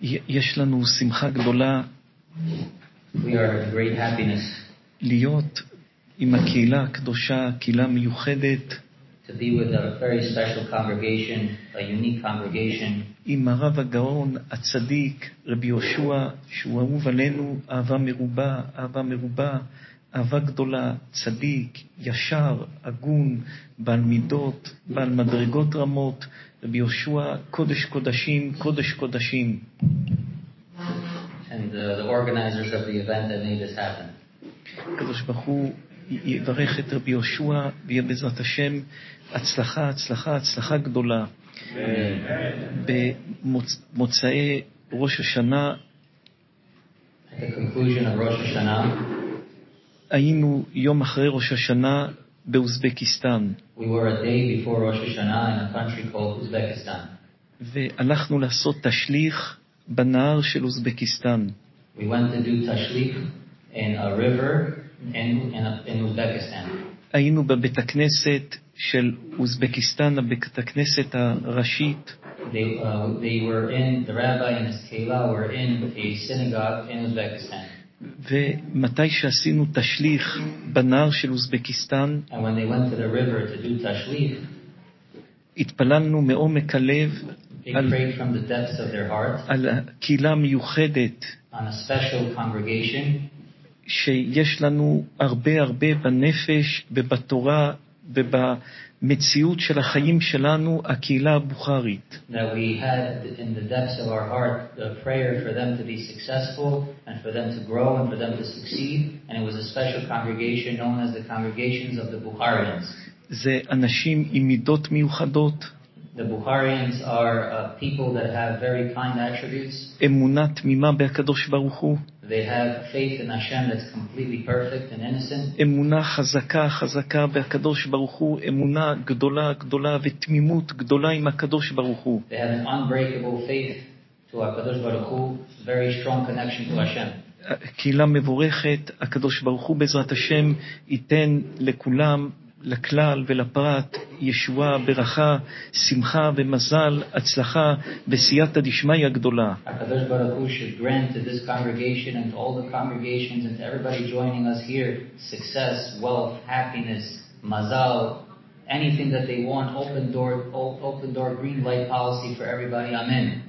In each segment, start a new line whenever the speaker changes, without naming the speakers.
יש לנו שמחה גדולה
We are in great happiness
להיות עם הקהילה הקדושה, קהילה מיוחדת,
to be with a very special congregation, a unique congregation,
עם הרב הגאון הצדיק, רבי יהושע, שהוא אהוב עלינו, אהבה מרובה, אהבה מרובה, אהבה גדולה, צדיק, ישר, הגון, בעל מידות, בעל מדרגות רמות, רבי יהושע, קודש קודשים, קודש קודשים.
and the organizers of the event that made this happen.
הקדוש ברוך הוא יברך את רבי יהושע, ויהיה בעזרת השם הצלחה, הצלחה, הצלחה גדולה. במוצאי ראש השנה,
At the conclusion of Rosh Hashanah,
היינו יום אחרי ראש השנה באוזבקיסטן,
we were a day before Rosh Hashanah in a country called Uzbekistan.
והלכנו לעשות תשליך בנהר של אוזבקיסטן.
We went to do tashlich in a river in Uzbekistan.
היינו בבית הכנסת של אוזבקיסטן, הבית הכנסת הראשית,
They were in, the rabbi and his kehillah were in a synagogue in Uzbekistan.
ומתי שעשינו תשליך בנהר של אוזבקיסטן,
And when they went to the river to do tashlich,
התפללנו מעומק הלב
they prayed from the depths of their heart
על הקהילה המיוחדת
on a special congregation
שיש לנו הרבה הרבה בנפש ובתורה ובמציאות של החיים שלנו, הקהילה הבוכרית.
that we had in the depths of our heart the prayer for them to be successful and for them to grow and for them to succeed, and it was a special congregation known as the congregations of the Bukharians.
זה אנשים עם מידות מיוחדות,
The Bukharians are people that have very kind attributes.
אמונה תמימה בהקדוש ברוך הוא,
They have faith in Hashem that's completely perfect and innocent.
אמונה חזקה חזקה בהקדוש ברוך הוא, אמונה גדולה גדולה ותמימות גדולה עם הקדוש ברוך הוא.
They have an unbreakable faith to HaKadosh Baruch Hu, very strong connection to Hashem.
קהילה מבורכת, הקדוש ברוך הוא בעזרת השם ייתן לכולם, לכלל ולפרט, ישועה, ברכה, שמחה ומזל, הצלחה, בסייעתא דשמיא גדולה.
HaKadosh Baruch Hu should grant to this congregation and to all the congregations and to everybody joining us here success, wealth, happiness, mazal, anything that they want, open door, green light policy for everybody. Amen.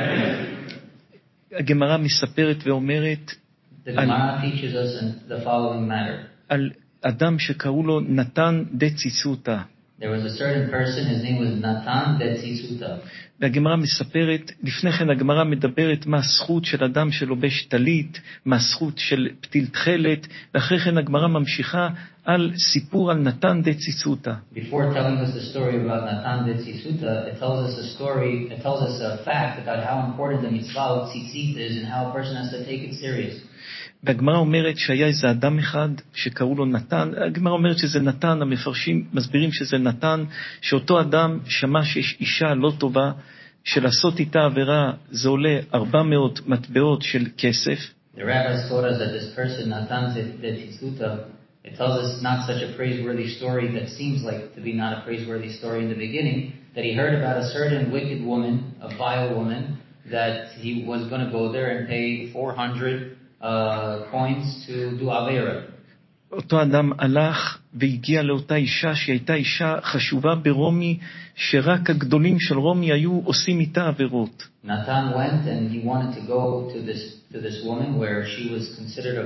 הגמרא מספרת ואומרת
The Gemara teaches us in the following matter.
על אדם שקראו לו נתן דה ציצותא.
There was a certain person, his name was Natan de Tzitzuta.
והגמרא מספרת, לפני כן הגמרא מדברת מה הזכות של אדם שלובש טלית, מה הזכות של פתיל תכלת, ואחרי כן הגמרא ממשיכה על סיפור על נתן דה ציצותא.
Before telling us the story about Natan de Tzitzuta, it tells us a fact about how important the mitzvah of tzitzit is and how a person has to take it serious.
והגמרא אומרת שהיה איזה אדם אחד שקראו לו נתן, הגמרא אומרת שזה נתן, המפרשים מסבירים שזה נתן, שאותו אדם שמע שיש אישה לא טובה, שלעשות איתה עבירה זה עולה 400 מטבעות של כסף.
The rabbis taught us that this person, Natan de Tzitzuta, it tells us not such a praiseworthy story that seems like to be not a praiseworthy story in the beginning, that he heard about a certain wicked woman, a vile woman, that he was going to go there and pay 400 coins to do Avera.
אותו אדם הלך והגיע לאותה אישה שהיא הייתה אישה חשובה ברומי, שרק הגדולים של רומי היו עושים איתה עבירות.
Natan went and he wanted to go to this woman where she was considered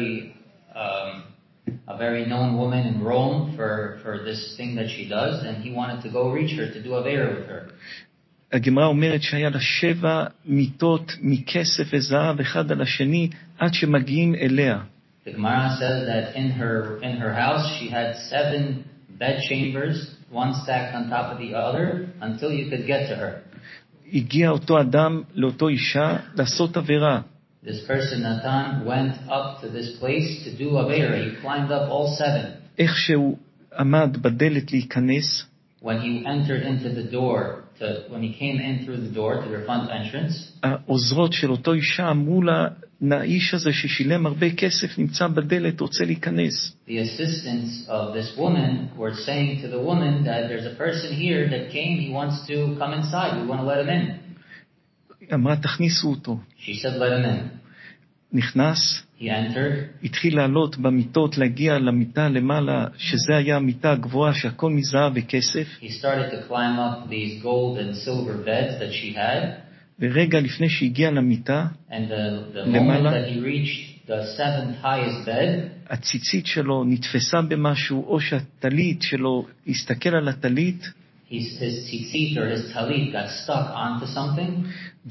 a very known woman in Rome for this thing that she does, and he wanted to go reach her to do Avera with her.
הגמרא אומרת שהיה לה 7 מיטות מכסף וזהב אחד על השני עד שמגיעים אליה.
The Gemara says that in her house she had 7 bed chambers, one stacked on top of the other, until you could get to her.
הגיע אותו אדם לאותו אישה לעשות עבירה.
This person, Natan, went up to this place to do Avera. He climbed up all 7.
איך שהוא עמד בדלת להיכנס,
When he entered into the door, when he came in through the door to the front entrance,
העוזרות של אותו אישה אמרו לה, האיש הזה ששילם הרבה כסף נמצא בדלת, רוצה להיכנס.
the assistants of this woman were saying to the woman that there's a person here that came, he wants to come inside, we want to let him in.
אמרה, תכניסו אותו.
She said, let him in.
נכנס,
He entered.
התחיל לעלות במיטות, להגיע למיטה למעלה, שזה היה המיטה הגבוהה, שהכל מזהב וכסף.
He started to climb up these gold and silver beds that she had.
ורגע לפני שהגיע למיטה,
And the
למעלה,
moment that he reached the seventh highest bed,
הציצית שלו נתפסה במשהו, או שהטלית שלו, הסתכל על הטלית,
his tzitzit or his talit got stuck onto something.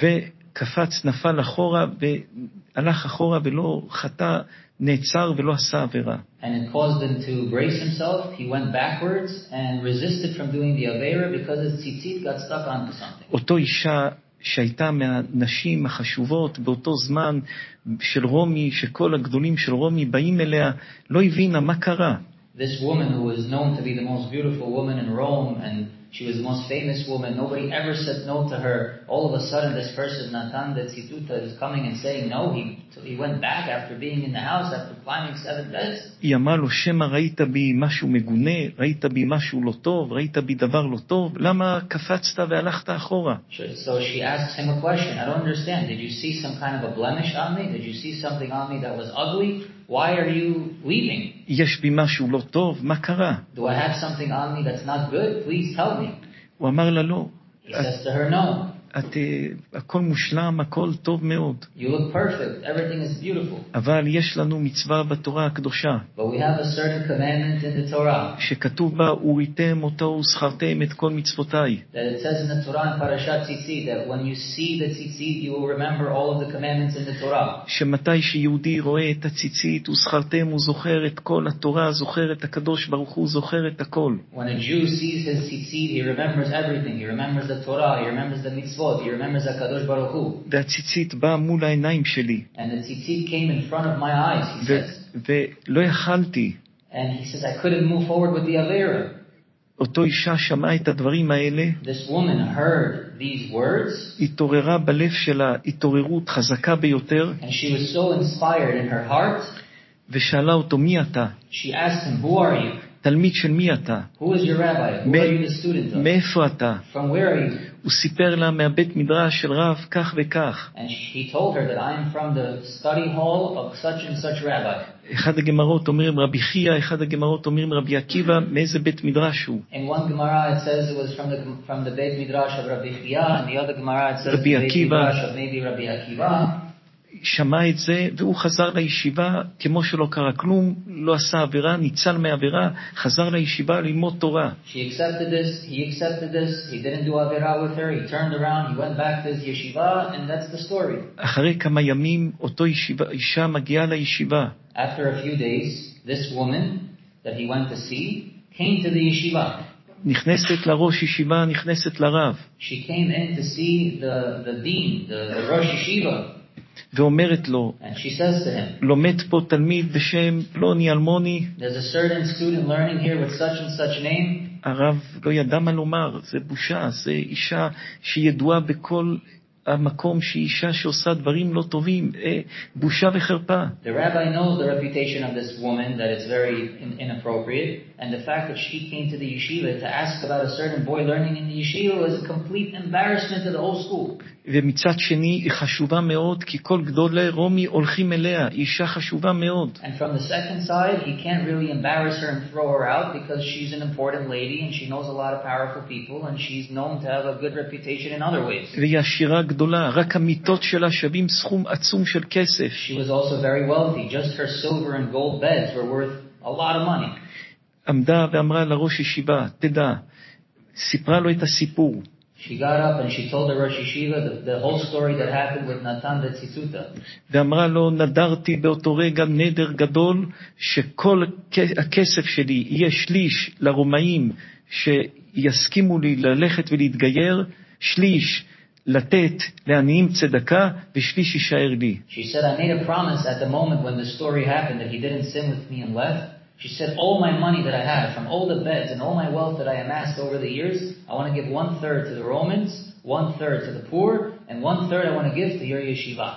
וקפץ, נפל אחורה, והלך אחורה ולא חטא, נעצר ולא עשה עבירה.
And it caused him to brace himself. He went backwards and resisted from doing the avera because his tzitzit got stuck onto something.
אותו אישה שהייתה מהנשים החשובות באותו זמן של רומי, שכל הגדולים של רומי באים אליה, לא הבינה מה קרה.
This woman who was known to be the most beautiful woman in Rome, and she was the most famous woman, nobody ever said no to her. All of a sudden this person, Natan the Tzituta, is coming and saying no. He went back after being in the house, after climbing 7 beds.
היא אמרה לו, שמה ראית בי משהו מגונה, ראית בי משהו לא טוב, ראית בי דבר לא טוב, למה קפצת והלכת אחורה?
So she asks him a question. I don't understand. Did you see some kind of a blemish on me? Did you see something on me that was ugly? Why are you leaving?
יש בי משהו לא טוב, מה קרה?
Do I have something on me that's not good? Please tell me.
הוא אמר לה לא.
He says to her, no.
הכל מושלם, הכל טוב מאוד.
You look perfect. Everything is beautiful.
אבל יש לנו מצווה בתורה הקדושה.
But we have a certain commandment in the Torah.
שכתוב בה, וריתם אותו וזכרתם את כל מצוותיי.
That it says in the Torah in Parashat Tzitzit that when you see the Tzitzit, you will remember all of the commandments in the Torah.
שמתי שיהודי רואה את הציצית, וזכרתם, הוא זוכר את כל התורה, זוכר את הקדוש ברוך הוא, זוכר את הכל.
When a Jew sees his Tzitzit, he remembers everything. He remembers the Torah. He remembers the mitzvot. He remembers HaKadosh Baruch Hu.
והציצית באה מול העיניים שלי.
And the tzitzit came in front of my eyes, he says.
ולא יכלתי.
And he says, I couldn't move forward with the avera.
אותו אישה שמעה את הדברים האלה.
This woman heard these words.
התעוררה בלב שלה התעוררות חזקה ביותר.
And she was so inspired in her heart.
ושאלה אותו, מי אתה?
She asked him, who are you?
תלמיד של מי אתה?
Who is your rabbi? Who are you the student of?
מאיפה אתה?
From where are you?
הוא סיפר לה מהבית מדרש של רב כך וכך.
And he told her that I am from the study hall of such and such rabbi.
אחד הגמרות אומרים רבי חייא, אחד הגמרות אומרים רבי עקיבא, מאיזה בית מדרש הוא?
In one Gemara it says it was from the Beit Midrash of Rabbi Chiya, and the other Gemara it says the Beit Midrash of maybe Rabbi Akiva.
שמע את זה, והוא חזר לישיבה, כמו שלא קרה כלום, לא עשה עבירה, ניצל מהעבירה, חזר לישיבה ללמוד תורה.
She accepted this, he accepted this, he didn't do avera with her, he turned around, he went back to his yeshiva, and that's the story.
אחרי כמה ימים, אותו אישה מגיעה לישיבה.
After a few days, this woman that he went to see came to the yeshiva.
נכנסת לראש ישיבה, נכנסת לרב.
She came in to see the dean, the Rosh Yeshiva.
ואומרת לו,
And she says to him,
לומד פה תלמיד בשם פלוני אלמוני.
there's a certain student learning here with such and such name.
הרב לא ידע מה לומר, זה בושה, זה אישה שידועה בכל המקום שהיא אישה שעושה דברים לא טובים, בושה וחרפה.
The rabbi knows the reputation of this woman, that it's very inappropriate, and the fact that she came to the yeshiva to ask about a certain boy learning in the yeshiva was a complete embarrassment to the whole school.
ומצד שני היא חשובה מאוד, כי כל גדולי רומי הולכים אליה, היא אישה חשובה מאוד.
And from the second side, he can't really embarrass her and throw her out because she's an important lady and she knows a lot of powerful people and she's known to have a good reputation in other ways.
והיא עשירה גדולה, רק המיטות שלה שווים סכום עצום של כסף.
She was also very wealthy. Just her silver and gold beds were worth a lot of money.
עמדה ואמרה לראש ישיבה, תדע, סיפרה לו את הסיפור.
She got up and she told the Rosh Yeshiva the whole story that happened with Natan the Tzituta.
ואמרה לו, נדרתי באותו רגע נדר גדול, שכל הכסף שלי יהיה שליש לרומאים שיסכימו לי ללכת ולהתגייר, שליש לתת לעניים צדקה, ושליש יישאר לי.
She said, I made a promise at the moment when the story happened that he didn't sin with me and left. She said, all my money that I have, from all the beds and all my wealth that I amassed over the years, I want to give 1/3 to the Romans, 1/3 to the poor, and 1/3 I want to give to your yeshiva.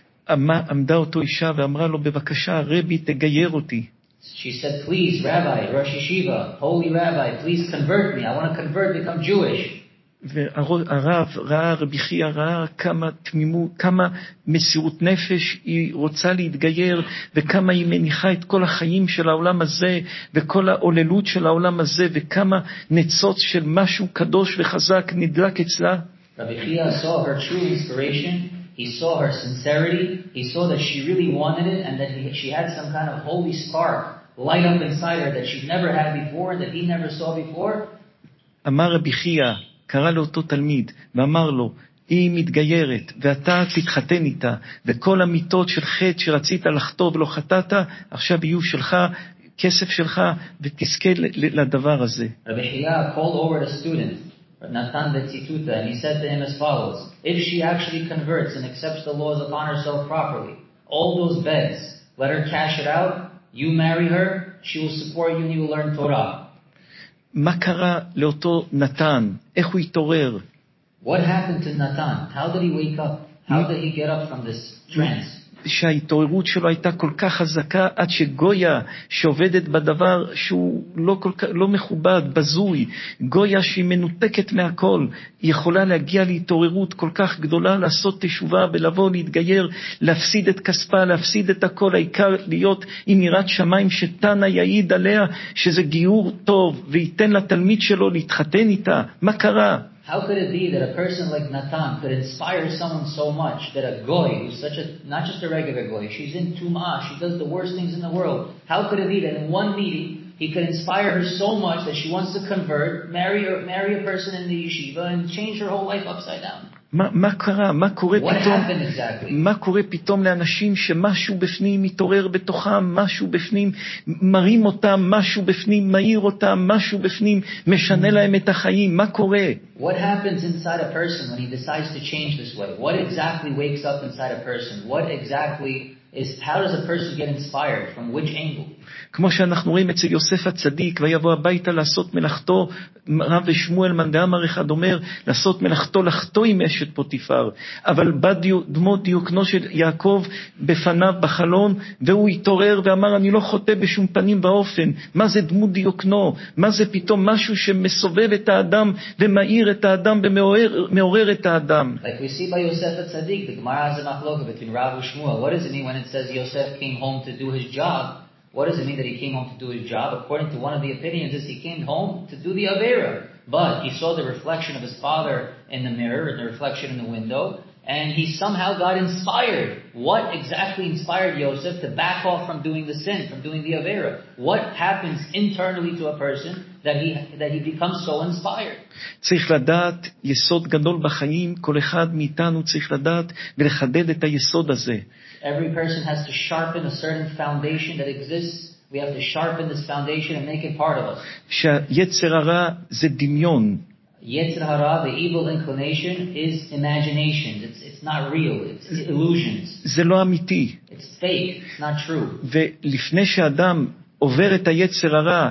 עמדה אותו אישה ואמרה לו, בבקשה, רבי, תגייר אותי.
She said, please, Rabbi, Rosh Yeshiva, holy Rabbi, please convert me. I want to convert, become Jewish.
והרב ראה, רבי חייא ראה כמה תמימות, כמה מסירות נפש היא רוצה להתגייר, וכמה היא מניחה את כל החיים של העולם הזה, וכל העוללות של העולם הזה, וכמה ניצוץ של משהו קדוש וחזק נדלק אצלה.
Rabbi Chia saw her true inspiration. He saw her sincerity. He saw that she really wanted it, and that she had some kind of holy spark light up inside her that she'd never had before, that he never saw before.
אמר רבי חייא, קרא לאותו תלמיד, ואמר לו, היא מתגיירת, ואתה תתחתן איתה, וכל המיטות של חטא שרצית לחטוא ולא חטאת, עכשיו יהיו שלך, כסף שלך, ותזכה לדבר הזה.
Rabbi Chia called over the student, Natan Betzituta, and he said to him as follows: if she actually converts and accepts the laws upon herself properly, all those beds, let her cash it out, you marry her, she will support you and you will learn Torah.
מה קרה לאותו נתן? איך הוא התעורר?
What happened to Natan? How did he wake up? How did he get up from this trance?
שההתעוררות שלו הייתה כל כך חזקה, עד שגויה שעובדת בדבר שהוא לא מכובד, בזוי, גויה שהיא מנותקת מהכל, היא יכולה להגיע להתעוררות כל כך גדולה, לעשות תשובה ולבוא להתגייר, להפסיד את כספה, להפסיד את הכל, העיקר להיות עם יראת שמיים, שתנא יעיד עליה שזה גיור טוב, וייתן לתלמיד שלו להתחתן איתה. מה קרה?
How could it be that a person like Natan could inspire someone so much that a goy, who's not just a regular goy, she's in Tum'ah, she does the worst things in the world. How could it be that in one meeting, he could inspire her so much that she wants to convert, marry a person in the yeshiva, and change her whole life upside down?
מה קרה? מה קורה פתאום לאנשים שמשהו בפנים מתעורר בתוכם, משהו בפנים מרים אותם, משהו בפנים מאיר אותם, משהו בפנים משנה להם את החיים? מה קורה?
What happens inside a person when he decides to change this way? What exactly wakes up inside a person? What exactly how does a person get inspired? From which angle?
כמו שאנחנו רואים אצל יוסף הצדיק, ויבוא הביתה לעשות מלאכתו, רב ושמואל מאן דאמר אחד אומר, לעשות מלאכתו, לחטוא עם אשת פוטיפר, אבל בא דמות דיוקנו של יעקב בפניו בחלון, והוא התעורר ואמר, אני לא חוטא בשום פנים ואופן. מה זה דמות דיוקנו? מה זה פתאום משהו שמסובב את האדם ומאיר את האדם ומעורר את האדם?
Like we see by Yosef HaTzadik, the Gemara has a machloka between Rav and Shmuel. What does it mean when it says Yosef came home to do his job? What does it mean that he came home to do his job? According to one of the opinions, is he came home to do the Avera. But he saw the reflection of his father in the mirror, and the reflection in the window, and he somehow got inspired. What exactly inspired Yosef to back off from doing the sin, from doing the Avera? What happens internally to a person that he becomes so inspired?
צריך לדעת יסוד גדול בחיים, כל אחד מאיתנו צריך לדעת ולחדד את היסוד הזה.
Every person has to sharpen a certain foundation that exists. We have to sharpen this foundation and make it part of us.
שהיצר הרע זה דמיון.
Yetzer hara, the evil inclination, is imagination. It's not real. It's illusions.
זה לא אמיתי.
It's fake. It's not true.
ולפני שאדם עובר את היצר הרע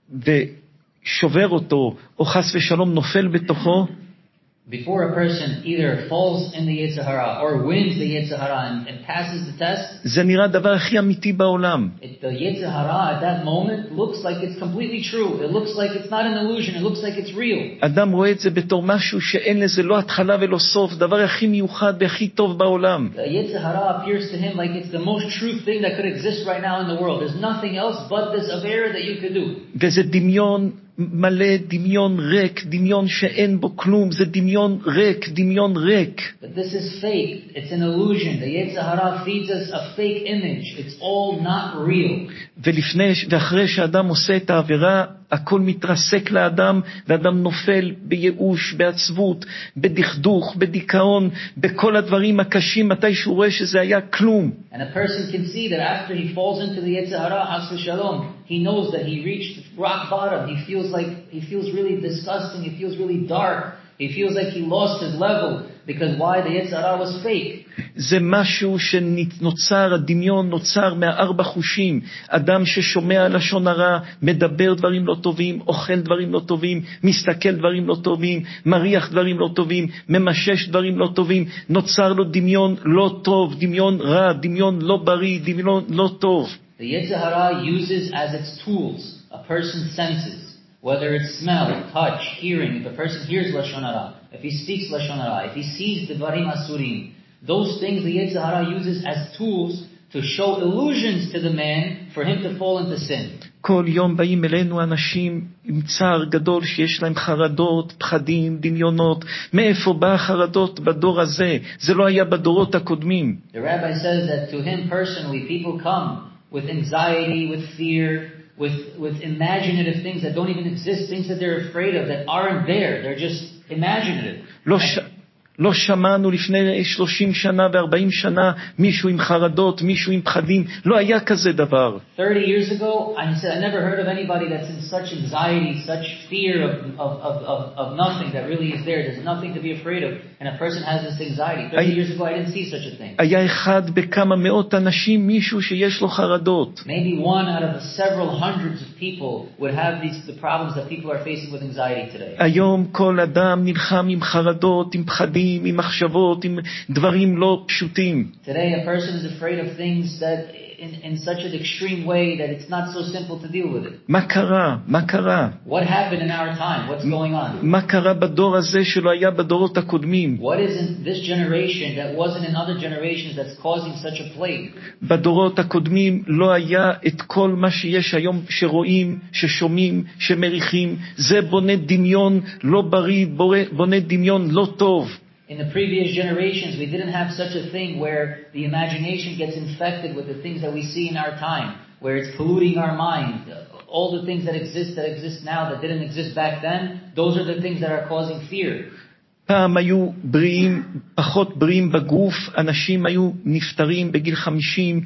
ושובר אותו, או חס ושלום נופל בתוכו,
before a person either falls in the Yetzer hara or wins the Yetzer hara and passes the test,
זה נראה הדבר הכי אמיתי בעולם.
The Yetzer hara at that moment looks like it's completely true. It looks like it's not an illusion. It looks like it's real.
אדם רואה את זה בתור משהו שאין לזה לא התחלה ולא סוף, דבר הכי מיוחד והכי טוב בעולם.
The Yetzer hara appears to him like it's the most true thing that could exist right now in the world. There's nothing else but this Avera that you could do.
וזה דמיון מלא, דמיון ריק, דמיון שאין בו כלום, זה דמיון ריק, דמיון ריק.
But this is fake. It's an illusion. The Yetzer hara feeds us a fake image. It's all not real.
ואחרי שאדם עושה את העבירה, הכל מתרסק לאדם, ואדם נופל בייאוש, בעצבות, בדכדוך, בדיכאון, בכל הדברים הקשים, מתי שהוא רואה שזה היה כלום.
And a person can see that after he falls into the Yetzer hara, has v'shalom, he knows that he reached rock bottom. He feels really disgusting. He feels really dark. He feels like he lost his level. Because why? The Yetzer hara was fake.
זה משהו שנוצר, הדמיון נוצר מהארבע חושים. אדם ששומע לשון הרע, מדבר דברים לא טובים, אוכל דברים לא טובים, מסתכל דברים לא טובים, מריח דברים לא טובים, ממשש דברים לא טובים, נוצר לו דמיון לא טוב, דמיון רע, דמיון לא בריא, דמיון לא טוב.
The Yetzer hara uses as its tools a person's senses, whether it's smell, touch, hearing. If a person hears lashon hara, if he speaks Lashon Hara, if he sees Devarim Asurim, those things the Yetzer Hara uses as tools to show illusions to the man for him to fall into sin.
כל יום באים אלינו אנשים עם צער גדול שיש להם חרדות, פחדים, דמיונות. מאיפה בא החרדות בדור הזה? זה לא היה בדורות הקודמים.
The rabbi says that to him personally, people come with anxiety, with fear, with imaginative things that don't even exist, things that they're afraid of that aren't there. They're just imaginative.
לא שמענו לפני 30 שנה ו40 שנה מישהו עם חרדות, מישהו עם פחדים. לא היה כזה דבר.
30 years ago, I never heard of anybody that's in such anxiety, such fear of nothing that really is there. There's nothing to be afraid of. And a person has this anxiety. 30 years ago, I didn't see such a thing.
היה אחד בכמה מאות אנשים מישהו שיש לו חרדות.
Maybe one out of the several hundreds of people would have the problems that people are facing with anxiety today.
היום כל אדם נלחם עם חרדות, עם פחדים, עם מחשבות, עם דברים לא פשוטים.
Today a person is afraid of things that in such an extreme way that it's not so simple to deal with it.
מה קרה? מה קרה?
What happened in our time? What's going on?
מה קרה בדור הזה שלא היה בדורות הקודמים?
What is in this generation that wasn't in other generations that's causing such a plague?
בדורות הקודמים לא היה את כל מה שיש היום שרואים, ששומעים, שמריחים. זה בונה דמיון לא בריא, בונה דמיון לא טוב.
In the previous generations, we didn't have such a thing where the imagination gets infected with the things that we see in our time, where it's polluting our mind. All the things that exist now that didn't exist back then, those are the things that are causing fear.
פעם היו בריאים, פחות בריאים בגוף, אנשים היו נפטרים בגיל 50,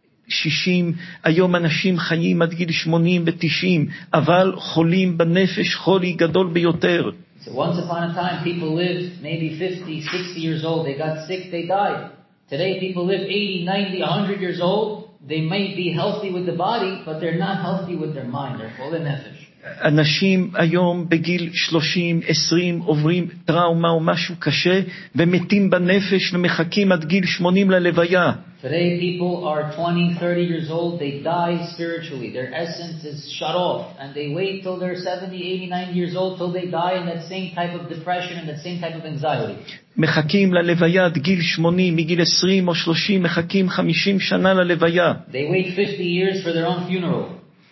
60, היום אנשים חיים עד גיל 80 ו-90, אבל חולים בנפש, חולי גדול ביותר.
So once upon a time, people lived maybe 50, 60 years old. They got sick, they died. Today, people live 80, 90, 100 years old. They may be healthy with the body, but they're not healthy with their mind. They're full of nefesh.
אנשים היום בגיל 30, 20 עוברים טראומה או משהו קשה ומתים בנפש ומחכים עד גיל 80 ללוויה.
Today people are 20, 30 years old, they die spiritually. Their essence is shut off and they wait till they're 70, 80, 90 years old till they die in that same type of depression and that same type of anxiety.
מחכים ללוויה עד גיל 80, מגיל 20 או 30 מחכים 50 שנה ללוויה.
They wait 50 years for their own funeral.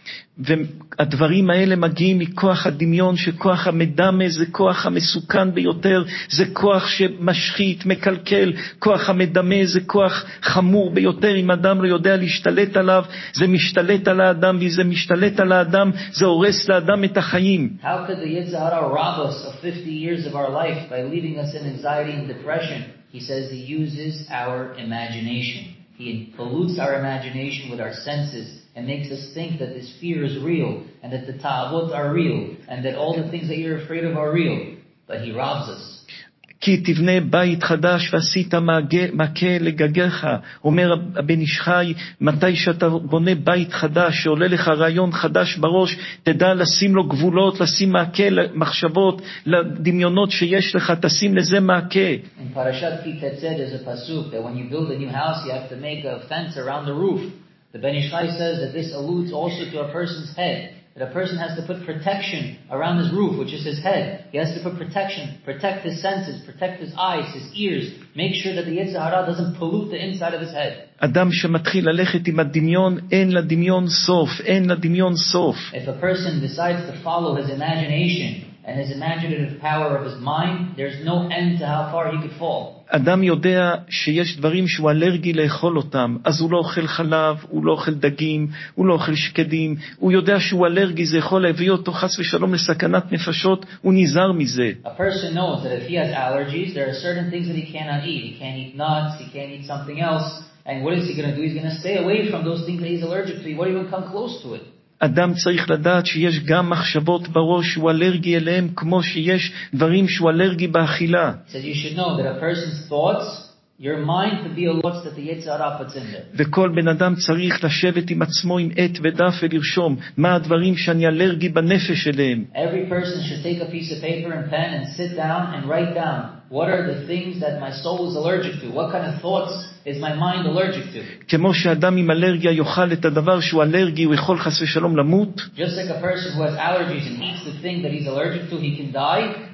והדברים האלה מגיעים מכוח הדמיון, שכוח המדמה זה כוח המסוכן ביותר, זה כוח שמשחית, מקלקל. כוח המדמה זה כוח חמור ביותר, אם אדם לא יודע להשתלט עליו, זה משתלט על האדם, וזה משתלט על האדם, זה הורס לאדם את החיים.
How could the Yetzer Hara rob us of 50 years of our life by leaving us in anxiety and depression? He says he uses our imagination. He pollutes our imagination with our senses and makes us think that this fear is real and that the ta'avot are real and that all the things that you're afraid of are real. But he robs us.
כי תבנה בית חדש ועשית מכה לגגיך. אומר הבן איש חי, מתי שאתה בונה בית חדש, שעולה לך רעיון חדש בראש, תדע לשים לו גבולות, לשים מכה למחשבות, לדמיונות שיש לך, תשים לזה מכה.
In Parashat Ki Tetzed there's a pasuk that when you build a new house you have to make a fence around the roof. The Ben Ish Chai says that this alludes also to a person's head. That a person has to put protection around his roof, which is his head. He has to put protection, protect his senses, protect his eyes, his ears. Make sure that the Yetzer Hara doesn't pollute the inside of his head.
אדם שמתחיל ללכת עם הדמיון, אין לדמיון סוף, אין לדמיון סוף.
If a person decides to follow his imagination and his imaginative power of his mind, there's no end to how far he could fall.
אדם יודע שיש דברים שהוא אלרגי לאכול אותם, אז הוא לא אוכל חלב, הוא לא אוכל דגים, הוא לא אוכל שקדים, הוא יודע שהוא אלרגי, זה יכול להביא אותו חס ושלום לסכנת נפשות, הוא נזהר מזה.
A person knows that if he has allergies, there are certain things that he cannot eat. He can't eat nuts, he can't eat something else. And what is he going to do? He's going to stay away from those things that he's allergic to. He won't even come close to it.
אדם צריך לדעת שיש גם מחשבות בראש שהוא אלרגי אליהם, כמו שיש דברים שהוא אלרגי באכילה.
He says you should know that a person's thoughts, your mind could be a lot that the Yetzer Hara puts in there.
וכל בן אדם צריך לשבת עם עצמו עם עט ודף ולרשום מה הדברים שאני אלרגי בנפש אליהם.
Every person should take a piece of paper and pen and sit down and write down what are the things that my soul is allergic to. What kind of thoughts is my mind allergic to?
כמו שאדם עם אלרגיה יאכל את הדבר שהוא אלרגי, הוא יכול חס ושלום למות.
Just like a person who has allergies and eats the thing that he's allergic to, he can die.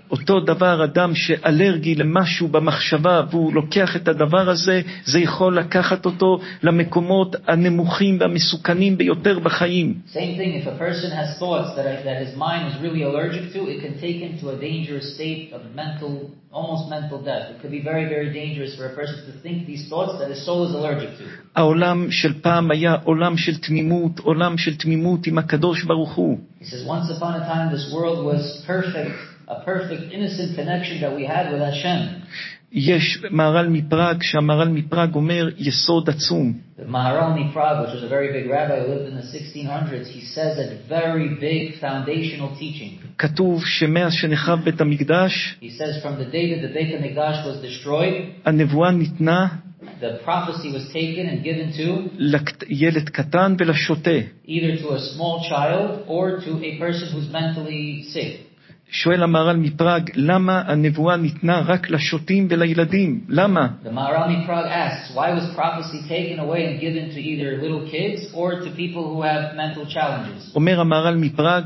אותו דבר, אדם שאלרגי למשהו במחשבה, והוא לוקח את הדבר הזה, זה יכול לקחת אותו למקומות הנמוכים והמסוכנים ביותר בחיים.
Same thing, if a person has thoughts that his mind is really allergic to, it can take him to a dangerous state of almost mental death. It could be very, very dangerous for a person to think these thoughts that his soul is allergic to.
העולם של פעם היה עולם של תמימות, עולם של תמימות עם הקדוש ברוך הוא.
He says, once upon a time this world was perfect, a perfect innocent connection that we had with Hashem.
יש מהר"ל מפראג, שהמהר"ל מפראג אומר יסוד עצום.
The Maharal Prague, which was a very big rabbi who lived in the 1600s, he says a very big foundational teaching.
כתוב שמאז שנחרב בית המקדש,
He says from the day that the Beit HaMikdash was destroyed,
הנבואה ניתנה
the prophecy was taken and given to
לילד קטן ולשוטה.
either to a small child or to a person who's mentally sick.
שואל המהר"ל מפראג, למה הנבואה ניתנה רק לשוטים ולילדים? למה?
The Maharal Prague asks, why was prophecy taken away and given to either little kids or to people who have mental challenges?
אומר המהר"ל מפראג,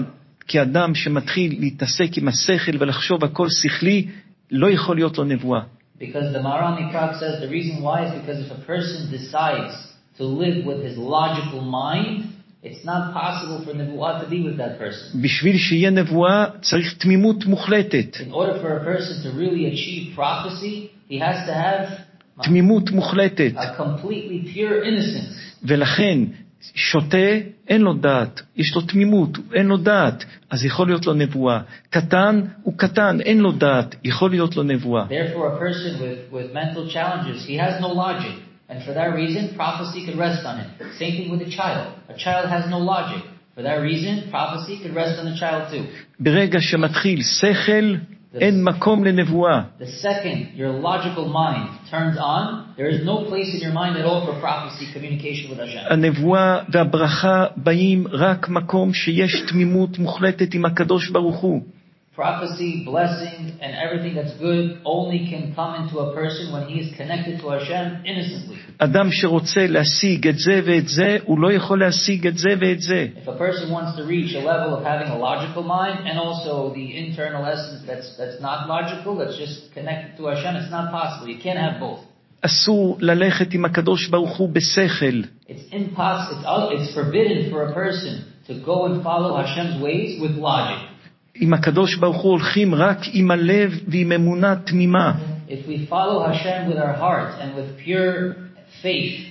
כי אדם שמתחיל להתעסק עם השכל ולחשוב הכל שכלי, לא יכול להיות לו נבואה.
Because the Maharal Prague says the reason why is because if a person decides to live with his logical mind, it's not possible for Nebuah to be with that person.
בשביל שיהיה נבואה צריך תמימות מוחלטת.
In order for a person to really achieve prophecy, he has to have
תמימות מוחלטת.
a completely pure innocence.
ולכן שוטה אין לו דעת, יש לו תמימות, אין לו דעת, אז יכול להיות לו נבואה. קטן הוא קטן, אין לו דעת, יכול להיות לו נבואה.
Therefore a person with mental challenges, he has no logic. And for that reason, prophecy could rest on him. Same thing with a child. A child has no logic. For that reason, prophecy could rest on the child too.
ברגע שמתחיל שכל, אין מקום לנבואה.
The second your logical mind turns on, there is no place in your mind at all for prophecy, communication with Hashem.
הנבואה והברכה באים רק מקום שיש תמימות מוחלטת עם הקדוש ברוך הוא.
Prophecy, blessing, and everything that's good only can come into a person when he is connected to Hashem innocently.
אדם שרוצה להשיג את זה ואת זה, הוא לא יכול להשיג את זה ואת זה.
If a person wants to reach a level of having a logical mind and also the internal essence that's not logical, that's just connected to Hashem, it's not possible. You can't have both.
אסור ללכת עם הקדוש ברוך הוא בשכל.
It's impossible. It's forbidden for a person to go and follow Hashem's ways with logic.
עם הקדוש ברוך הוא הולכים רק עם הלב ועם אמונה תמימה.
If we follow Hashem with our heart and with pure faith.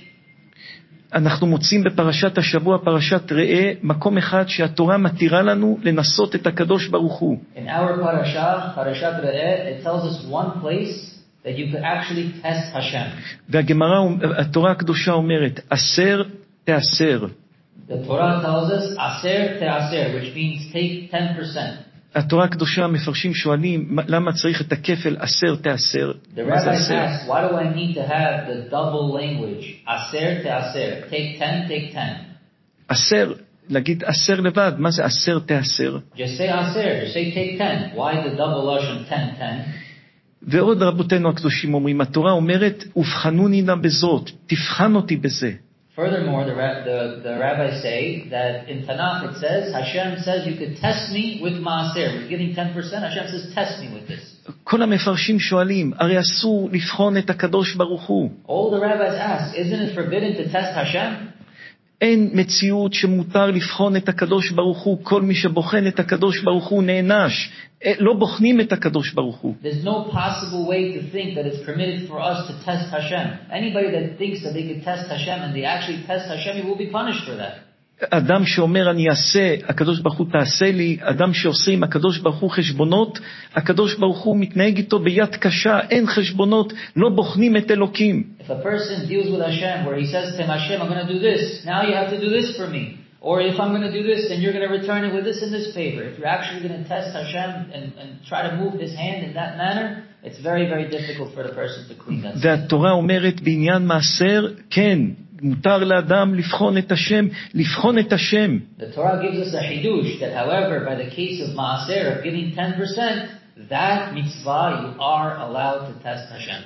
אנחנו מוצאים בפרשת השבוע, פרשת ראה, מקום אחד שהתורה מתירה לנו לנסות את הקדוש ברוך הוא.
In our parasha, Parashat Re'eh, it tells us one place that you could actually test Hashem.
והגמרא, התורה הקדושה אומרת, עשר תעשר.
The Torah tells us, aser te'aser, which means take 10%.
התורה הקדושה המפרשים שואלים, למה צריך את הכפל עשר תעשר?
The rabbis ask, why do I need to have the double language? Aser te'aser, take 10, take 10.
עשר, להגיד עשר לבד, מה זה עשר תעשר?
Just say aser, just say take 10. Why the double lashon 10, 10?
ועוד רבותינו הקדושים אומרים, התורה אומרת, ובחנוני נא בזאת, תבחן אותי בזה.
Furthermore, the rabbis say that in Tanakh it says, Hashem says you could test me with maaser. We're giving 10%, Hashem says test me with this.
כל המפרשים שואלים, הרי אסור לבחון את הקדוש ברוך הוא.
All the rabbis ask, isn't it forbidden to test Hashem?
אין מציאות שמותר לבחון את הקדוש ברוך הוא, כל מי שבוחן את הקדוש ברוך הוא נענש, לא בוחנים את הקדוש ברוך הוא.
There's no possible way to think that it's permitted for us to test Hashem. Anybody that thinks that they could test Hashem and they actually test Hashem, he will be punished for that.
אדם שאומר אני אעשה, הקדוש ברוך הוא תעשה לי, אדם שעושה עם הקדוש ברוך הוא חשבונות, הקדוש ברוך הוא מתנהג איתו ביד קשה, אין חשבונות, לא בוחנים את אלוקים.
If a person deals with Hashem where he says to him, Hashem, I'm going to do this, now you have to do this for me. Or if I'm going to do this, then you're going to return it with this and this favor. If you're actually going to test Hashem and try to move his hand in that manner, it's very, very difficult for the person to clean that.
והתורה אומרת בעניין מעשר, כן, מותר לאדם לבחון את השם, לבחון את השם.
The Torah gives us a hidush that however, by the case of maaser, of giving 10%, that mitzvah you are allowed to test Hashem.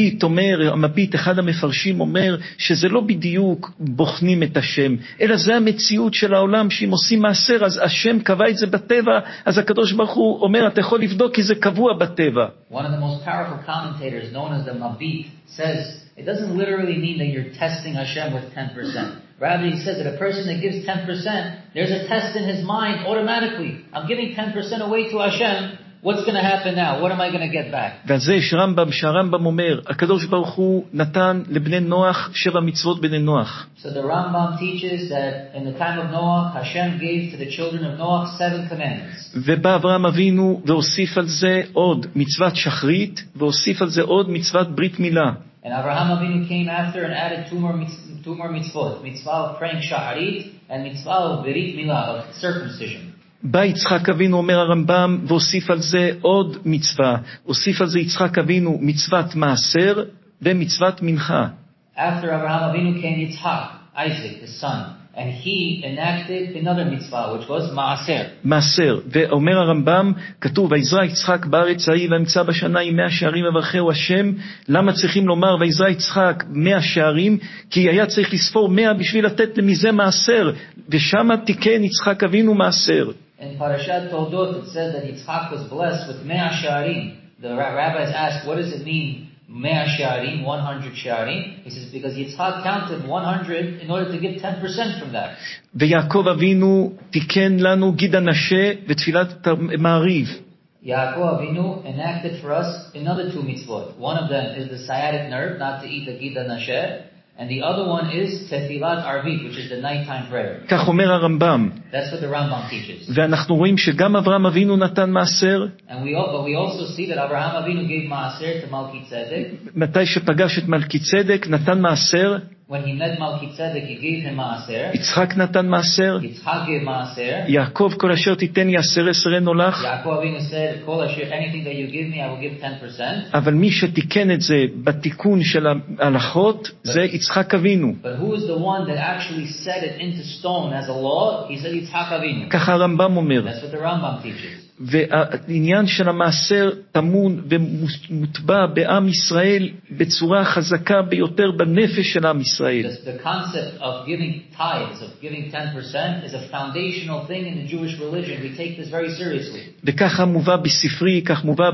המביט, אחד המפרשים אומר שזה לא בדיוק בוחנים את השם, אלא זה המציאות של העולם, שאם עושים מעשר, אז השם קבע את זה בטבע, אז הקדוש ברוך הוא אומר, אתה יכול לבדוק כי זה קבוע בטבע.
One of the most powerful commentators, known as the Mabit, says it doesn't literally mean that you're testing Hashem with 10%. Rather, he says that a person that gives 10%, there's a test in his mind automatically. I'm giving 10% away to Hashem. What's going to happen now? What am I going to get back?
ועל זה יש רמב"ם, שהרמב"ם אומר, הקדוש ברוך הוא נתן לבני נוח 7 מצוות בני נוח.
So the Rambam teaches that in the time of Noah, Hashem gave to the children of Noah 7 commandments.
ובא אברהם אבינו והוסיף על זה עוד מצוות שחרית, והוסיף על זה עוד מצוות ברית מילה.
And Abraham Avinu came after and added two more mitzvot. Mitzvah of praying shaharit and mitzvah of berit milah, of circumcision.
בא יצחק אבינו, אומר הרמב"ם, והוסיף על זה עוד מצווה. הוסיף על זה יצחק אבינו מצוות מעשר ומצוות מנחה.
After Abraham Avinu came Yitzhak, Isaac, his son, and he enacted another mitzvah, which was maaser.
מעשר. ואומר הרמב"ם, כתוב, ויזרע יצחק בארץ ההיא וימצא בשנה עם 100 שערים יברכהו השם. למה צריכים לומר ויזרע יצחק 100 שערים? כי היה צריך לספור 100 בשביל לתת מזה מעשר, ושם תיקן יצחק אבינו מעשר.
In Parashat Toldot, it says that Yitzhak was blessed with 100 sharim. The rabbis asked, what does it mean, 100 sharim, 100 sharim? He says, because Yitzhak counted 100 in order to give 10% from that.
ויעקב אבינו תיקן לנו גיד הנשה ותפילת מעריב.
Yaakov Avinu enacted for us another 2 mitzvot. One of them is the sciatic nerve, not to eat the gid hanasheh. And the other one is Tefilat Arvit, which is the nighttime prayer.
כך אומר הרמב"ם.
That's what the Rambam teaches.
ואנחנו רואים שגם אברהם אבינו נתן מעשר.
But we also see that Abraham Avinu gave Maaser to Melchizedek.
מתי שפגש את מלכיצדק נתן מעשר.
When he met Melchizedek, he gave him Maaser.
יצחק נתן מעשר.
Yitzhak gave Maaser.
יעקב, כל אשר תיתן לי 10 אסרנו לך.
Yaakov Avinu said, anything that you give me, I will give 10%.
אבל מי שתיקן את זה בתיקון של ההלכות, זה יצחק אבינו.
But who is the one that actually set it into stone as a law? He said Yitzhak Avinu.
ככה הרמב"ם אומר.
That's what the Rambam teaches.
והעניין של המעשר טמון ומוטבע בעם ישראל בצורה חזקה ביותר בנפש של עם ישראל.
The concept of giving tithes, of giving 10%, is a foundational thing in the Jewish religion. We take this very seriously.
וככה מובא בספרי, כך מובא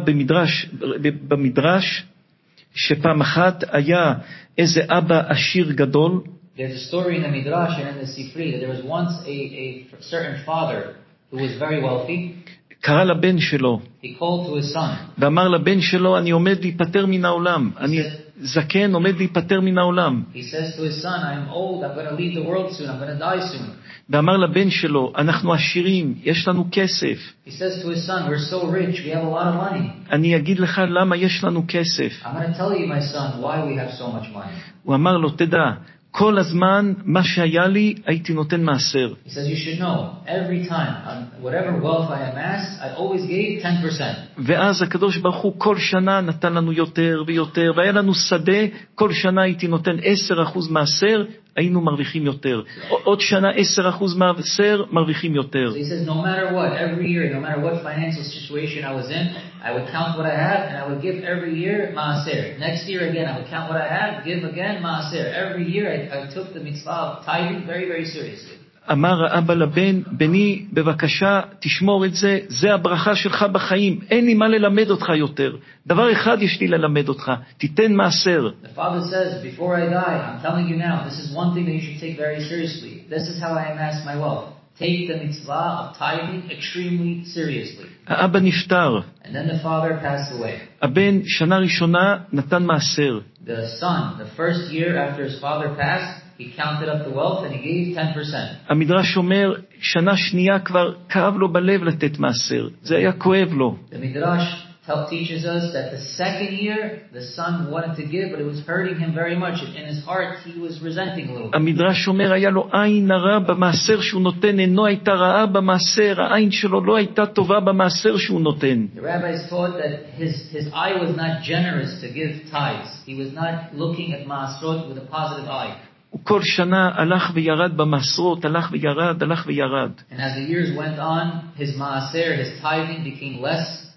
במדרש, שפעם אחת היה איזה אבא עשיר גדול.
There's a story in the Midrash and in the Sifri that there was once a certain father who was very wealthy.
קרא לבן שלו,
He called to his son.
ואמר לבן שלו, אני עומד להיפטר מן העולם, אני זקן עומד להיפטר מן העולם.
He says to his son, I'm old, I'm going to leave the world soon, I'm going to die soon.
ואמר לבן שלו, אנחנו עשירים, יש לנו כסף.
He says to his son, we're so rich, we have a lot of money.
אני אגיד לך למה יש לנו כסף.
I'm going to tell you, my son, why we have so much money.
הוא אמר לו, תדע, כל הזמן, מה שהיה לי, הייתי נותן מעשר.
He says, you should know, every time, whatever wealth I amassed, I always gave 10%.
ואז הקדוש ברוך הוא כל שנה נתן לנו יותר ויותר, והיה לנו שדה, כל שנה הייתי נותן 10% מעשר, היינו מרוויחים יותר. עוד שנה 10% מעשר, מרוויחים יותר.
So he says, no matter what, every year, no matter what financial situation I was in, I would count what I had, and I would give every year maaser. Next year again, I would count what I had, give again maaser. Every year I took the mitzvah of tithing very, very seriously.
אמר האבא לבן, בני, בבקשה, תשמור את זה, זה הברכה שלך בחיים, אין לי מה ללמד אותך יותר. דבר אחד יש לי ללמד אותך, תיתן מעשר.
The father says, before I die, I'm telling you now, this is one thing that you should take very seriously. This is how I amass my wealth. Take the mitzvah of tithing extremely seriously.
האבא נפטר.
And then the father passed away.
הבן שנה ראשונה נתן מעשר.
The son, the first year after his father passed, he counted up the wealth and he gave 10%.
המדרש אומר, שנה שנייה כבר כאב לו בלב לתת מעשר. זה היה כואב לו.
The Midrash teaches us that the second year, the son wanted to give, but it was hurting him very much. In his heart, he was resenting a little bit.
המדרש אומר, היה לו עין הרע במעשר שהוא נותן, אינו הייתה רעה במעשר, העין שלו לא הייתה טובה במעשר שהוא נותן.
The rabbis taught that his eye was not generous to give tithes. He was not looking at ma'asrot with a positive eye.
כל שנה הלך וירד במעשרות, הלך וירד, הלך וירד.
And as the years went on, his maaser, his tithing became less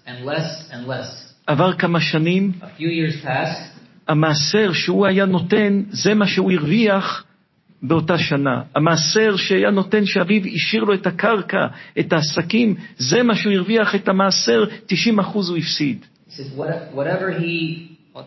and less and less.
עבר כמה שנים,
A few years passed.
המעשר שהוא היה נותן, זה מה שהוא הרוויח באותה שנה. המעשר שהיה נותן שאביו השאיר לו את הקרקע, את העסקים, זה מה שהוא הרוויח, את המעשר, 90% הוא הפסיד.
He says, whatever he...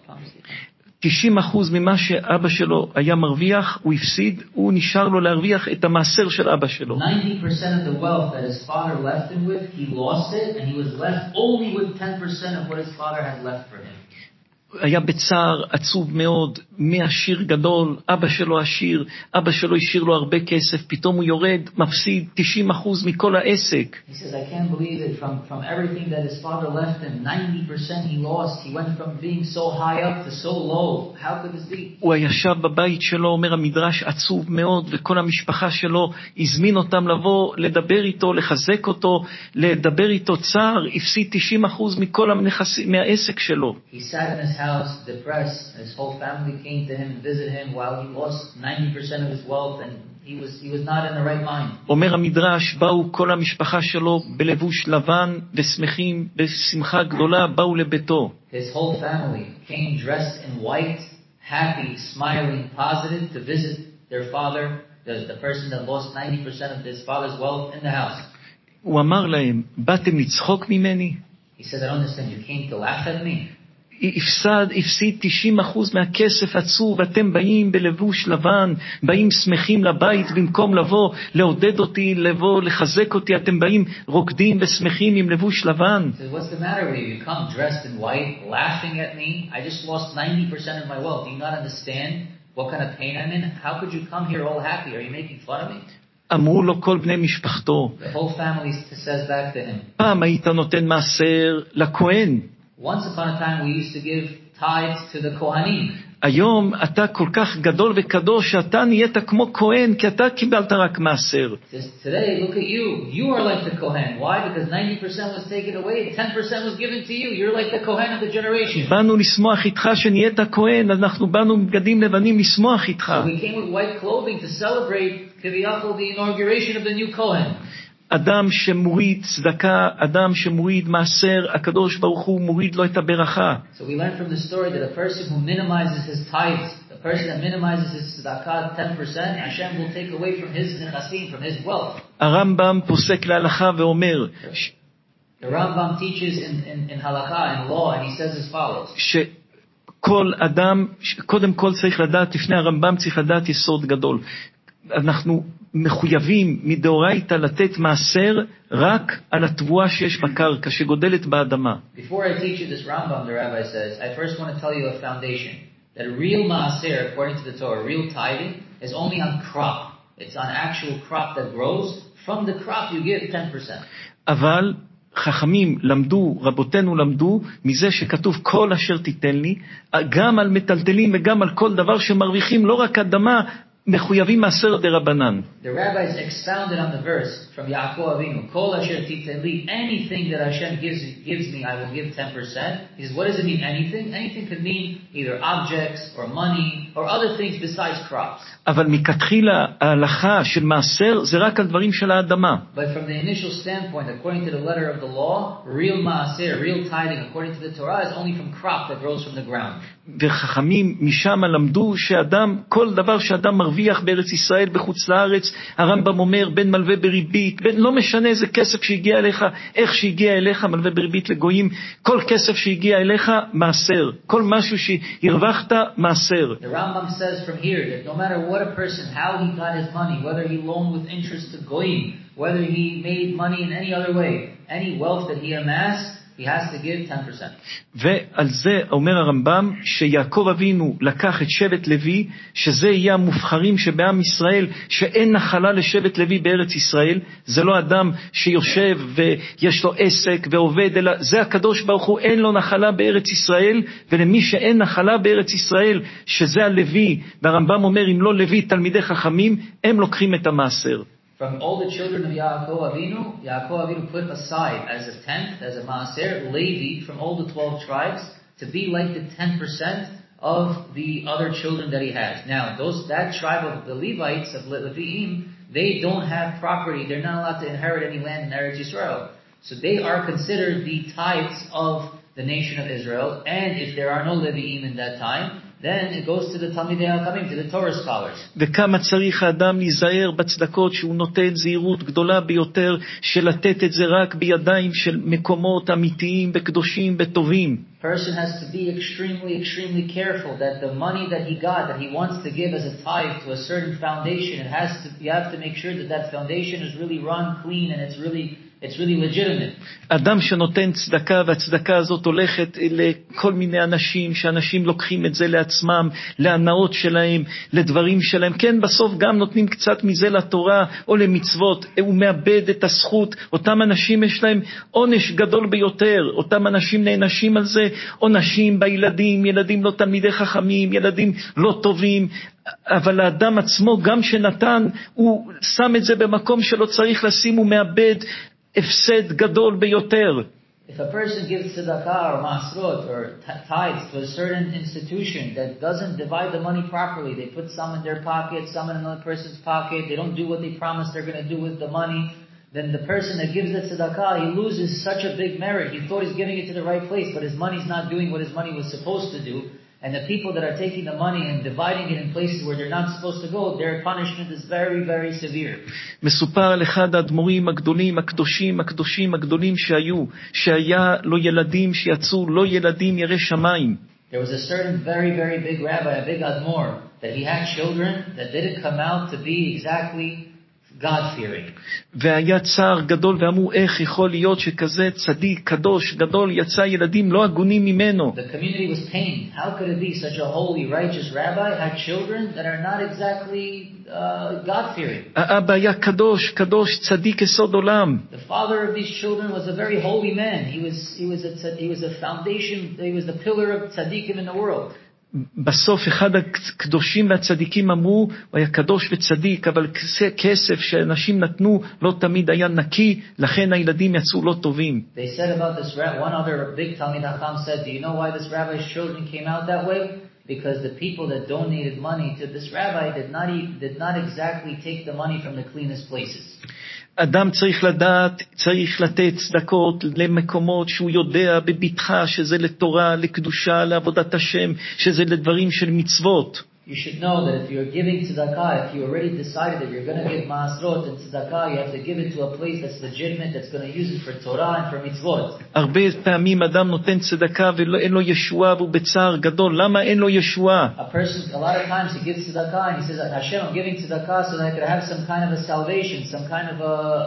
90% ממה שאבא שלו היה מרוויח, הוא הפסיד, הוא נשאר לו להרוויח את המעשר של אבא שלו.
90% of the wealth that his father left him with, he lost it, and he was left only with 10% of what his father had left for him.
היה בצער עצוב מאוד, מעשיר גדול, אבא שלו עשיר, אבא שלו השאיר לו הרבה כסף, פתאום הוא יורד, מפסיד 90% מכל העסק.
He says, I can't believe it, from everything that his father left him, 90% he lost. He went from being so high up to so low. How could this be?
הוא ישב בבית שלו, אומר המדרש, עצוב מאוד, וכל המשפחה שלו הזמין אותם לבוא, לדבר איתו, לחזק אותו, לדבר איתו צער, הפסיד 90% מכל הנכסים, מהעסק שלו.
He sat in his house, depressed. His whole family came to him and visited him while he lost 90% of his wealth, and he was not in the right mind.
אומר המדרש, באו כל המשפחה שלו בלבוש לבן ושמחים, בשמחה גדולה, באו לביתו.
His whole family came dressed in white, happy, smiling, positive to visit their father, the person that lost 90% of his father's wealth in the house.
הוא אמר להם, באתם לצחוק ממני?
He said, I don't understand, you came to laugh at me?
הפסיד 90% מהכסף עצוב, אתם באים בלבוש לבן, באים שמחים לבית, במקום לבוא, לעודד אותי, לבוא, לחזק אותי, אתם באים רוקדים ושמחים עם לבוש לבן.
He said, what's the matter with you? You come dressed in white, laughing at me? I just lost 90% of my wealth. Do you not understand what kind of pain I'm in? How could you come here all happy? Are you making fun of me?
אמרו לו כל בני משפחתו,
The whole family says back to him,
פעם היית נותן מעשר לכהן,
once upon a time we used to give tithes to the Kohanim.
היום אתה כל כך גדול וקדוש שאתה נהיית כמו כהן, כי אתה קיבלת רק מעשר.
Today, look at you. You are like the Kohen. Why? Because 90% was taken away, 10% was given to you. You're like the Kohen of the generation.
באנו לשמוח איתך שנהיית כהן, אנחנו באנו בגדים לבנים לשמוח איתך.
So we came with white clothing to celebrate Kiviyachol, the inauguration of the new Kohen.
אדם שמוריד צדקה, אדם שמוריד מעשר, הקדוש ברוך הוא מוריד לו את הברכה.
So we learn from the story that a person who minimizes his tithes, the person that minimizes his tzedakah 10%, Hashem will take away from his nechasim, from his wealth.
הרמב"ם פוסק להלכה ואומר,
The Rambam teaches in halakha, in law, and he says as follows.
שכל אדם, קודם כל צריך לדעת, לפני הרמב"ם צריך לדעת יסוד גדול. אנחנו מחויבים מדאורייתא לתת מעשר רק על התבואה שיש בקרקע, שגודלת באדמה.
Before I teach you this Rambam, the rabbi says, I first want to tell you a foundation. That real maaser, according to the Torah, real tithing, is only on crop. It's on actual crop that grows. From the crop you give 10%.
אבל חכמים למדו, רבותינו למדו, מזה שכתוב כל אשר תיתן לי, גם על מטלטלים וגם על כל דבר שמרוויחים, לא רק אדמה, מחויבים מעשר דרבנן.
The rabbis expounded on the verse from Yaakov Avinu, Kol asher titen li, anything that Hashem gives me, I will give 10%. He says, what does it mean, anything? Anything could mean either objects or money or other things besides crops.
אבל מכתחילה ההלכה של מעשר זה רק על דברים של האדמה.
But from the initial standpoint, according to the letter of the law, real maaser, real tithing, according to the Torah, is only from crop that grows from the ground.
וחכמים משם למדו שאדם, כל דבר שאדם מרוויח בארץ ישראל, בחוץ לארץ, הרמב"ם אומר, בין מלווה בריבית, לא משנה איזה כסף שהגיע אליך, איך שהגיע אליך, מלווה בריבית לגויים, כל כסף שהגיע אליך, מעשר. כל משהו שהרווחת, מעשר.
The Rambam says from here that no matter what a person, how he got his money, whether he loaned with interest to goyim, whether he made money in any other way, any wealth that he amassed, he has to give 10%.
ועל זה אומר הרמב"ם שיעקב אבינו לקח את שבט לוי, שזה יהיה המובחרים שבעם ישראל, שאין נחלה לשבט לוי בארץ ישראל. זה לא אדם שיושב ויש לו עסק ועובד, אלא זה הקדוש ברוך הוא, אין לו נחלה בארץ ישראל, ולמי שאין נחלה בארץ ישראל, שזה הלוי, והרמב"ם אומר אם לא לוי תלמידי חכמים, הם לוקחים את המעשר.
From all the children of Yaakov Avinu put aside as a tenth, as a maaser, Levi from all the 12 tribes to be like the 10% of the other children that he has. Now, that tribe of the Levites, of Leviim, they don't have property. They're not allowed to inherit any land in Eretz Yisrael. So they are considered the tithes of the nation of Israel. And if there are no Levi'im in that time, then it goes to the Talmidei HaKamim, to the Torah scholars.
וכמה צריך האדם להיזהר בצדקות שהוא נותן זהירות גדולה ביותר של לתת את זה רק בידיים של מקומות אמיתיים וקדושים וטובים.
Person has to be extremely careful that the money that he got, that he wants to give as a tithe to a certain foundation, you have to make sure that that foundation is really run clean and it's really legitimate.
אדם שנותן צדקה, והצדקה הזאת הולכת לכל מיני אנשים, שאנשים לוקחים את זה לעצמם, להנאות שלהם, לדברים שלהם. כן, בסוף גם נותנים קצת מזה לתורה או למצוות. הוא מאבד את הזכות. אותם אנשים יש להם עונש גדול ביותר. אותם אנשים נענשים על זה. עונשים בילדים, ילדים לא תלמידי חכמים, ילדים לא טובים. אבל האדם עצמו, גם שנתן, הוא שם את זה במקום שלא צריך לשים, הוא מאבד הפסד גדול ביותר.
If a person gives tzedakah or masrot or tithes to a certain institution that doesn't divide the money properly, they put some in their pocket, some in another person's pocket, they don't do what they promised they're going to do with the money, then the person that gives the tzedakah, he loses such a big merit. He thought he's giving it to the right place, but his money's not doing what his money was supposed to do. And the people that are taking the money and dividing it in places where they're not supposed to go, their punishment is very severe.
מסופר על אחד האדמו"רים הגדולים, הקדושים הגדולים שהיה לו ילדים שיצאו לא ילדים יראי שמיים.
There was a certain very big rabbi, a big admor, that he had children that didn't come out to be exactly God-fearing.
והיה צער גדול, ואמרו איך יכול להיות שכזה צדיק, קדוש, גדול, יצא ילדים לא הגונים ממנו.
The community was pained. How could it be such a holy, righteous rabbi had children that are not exactly God-fearing?
האבא היה קדוש, צדיק יסוד עולם.
The father of these children was a very holy man. He was a foundation, he was the pillar of tzaddikim in the world.
בסוף אחד הקדושים והצדיקים אמרו, הוא היה קדוש וצדיק, אבל כסף שאנשים נתנו לא תמיד היה נקי, לכן הילדים יצאו לא טובים.
They said about this one other big Talmid Chacham said, do you know why this rabbi's children came out that way? Because the people that donated money to this rabbi did not exactly take the money from the cleanest places.
אדם צריך לדעת, צריך לתת צדקות למקומות שהוא יודע בביטחה שזה לתורה, לקדושה, לעבודת השם, שזה לדברים של מצוות.
You should know that if you're giving tzedakah, if you already decided that you're going to give ma'asrot and tzedakah, you have to give it to a place that's legitimate, that's going to use it for Torah and for mitzvot.
הרבה פעמים אדם נותן צדקה ואין לו ישועה והוא בצער גדול. למה אין לו ישועה?
A lot of times he gives tzedakah and he says, Hashem, I'm giving tzedakah so that I could have some kind of a salvation, some kind of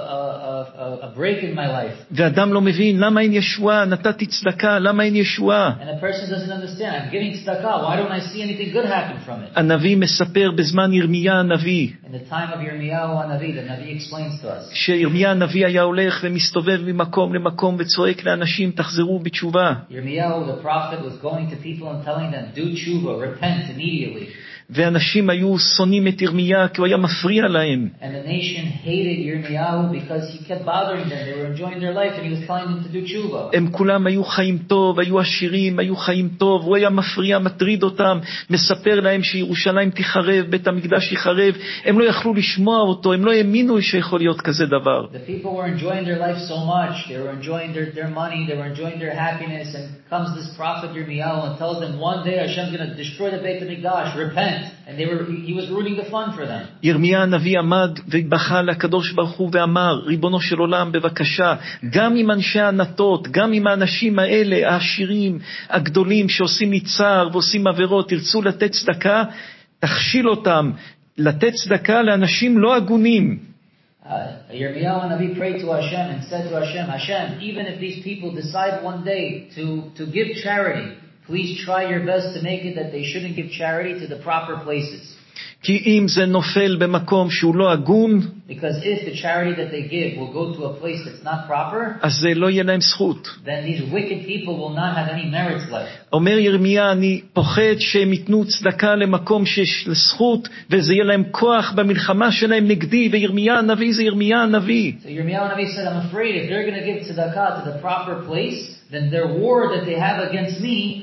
a break in my life.
ואדם לא מבין, למה אין ישועה? נתתי צדקה, למה אין ישועה?
And a person doesn't understand, I'm giving tzedakah, why don't I see anything good happen from it?
הנביא מספר בזמן ירמיה הנביא.
In the time of Yirmiyahu HaNavi, the Navi explains to us.
שירמיה הנביא היה הולך ומסתובב ממקום למקום וצועק לאנשים, תחזרו בתשובה.
Yirmiyahu, the prophet, was going to people and telling them, do tshuva, repent immediately.
ואנשים היו שונאים את ירמיה כי הוא היה מפריע להם.
And the nation hated Yirmiyahu because he kept bothering them. They were enjoying their life and he was telling them to do tshuva.
הם כולם היו חיים טוב, היו עשירים, היו חיים טוב. הוא היה מפריע, מטריד אותם, מספר להם שירושלים תחרב, בית המקדש יחרב. הם לא יכלו לשמוע אותו, הם לא האמינו שיכול להיות כזה דבר.
The people were enjoying their life so much. They were enjoying their money. They were enjoying their happiness. And comes this prophet Yirmiyahu and tells them, one day Hashem's going to destroy the Beit HaMikdash. Repent. And he was ruining the fun for them.
ירמיה הנביא עמד ובכה לקדוש ברוך הוא ואמר, ריבונו של עולם, בבקשה, גם עם אנשי הענתות, גם עם האנשים האלה, העשירים, הגדולים, שעושים ניצר ועושים עבירות, תרצו לתת צדקה, תכשיל אותם, לתת צדקה לאנשים לא הגונים.
Yirmiyahu HaNavi prayed to Hashem and said to Hashem, Hashem, even if these people decide one day to give charity, please try your best to make it that they shouldn't give charity to the proper places.
כי אם זה נופל במקום שהוא לא הגון,
because if the charity that they give will go to a place that's not proper,
אז זה לא יהיה להם זכות.
then these wicked people will not have any merits left.
אומר ירמיה, אני פוחד שהם ייתנו צדקה למקום שיש לזכות, וזה יהיה להם כוח במלחמה שלהם נגדי, וירמיה הנביא זה ירמיה הנביא.
So Yirmiyahu HaNavi said, I'm afraid if they're going to give tzedakah to the proper place, then their war that they have against me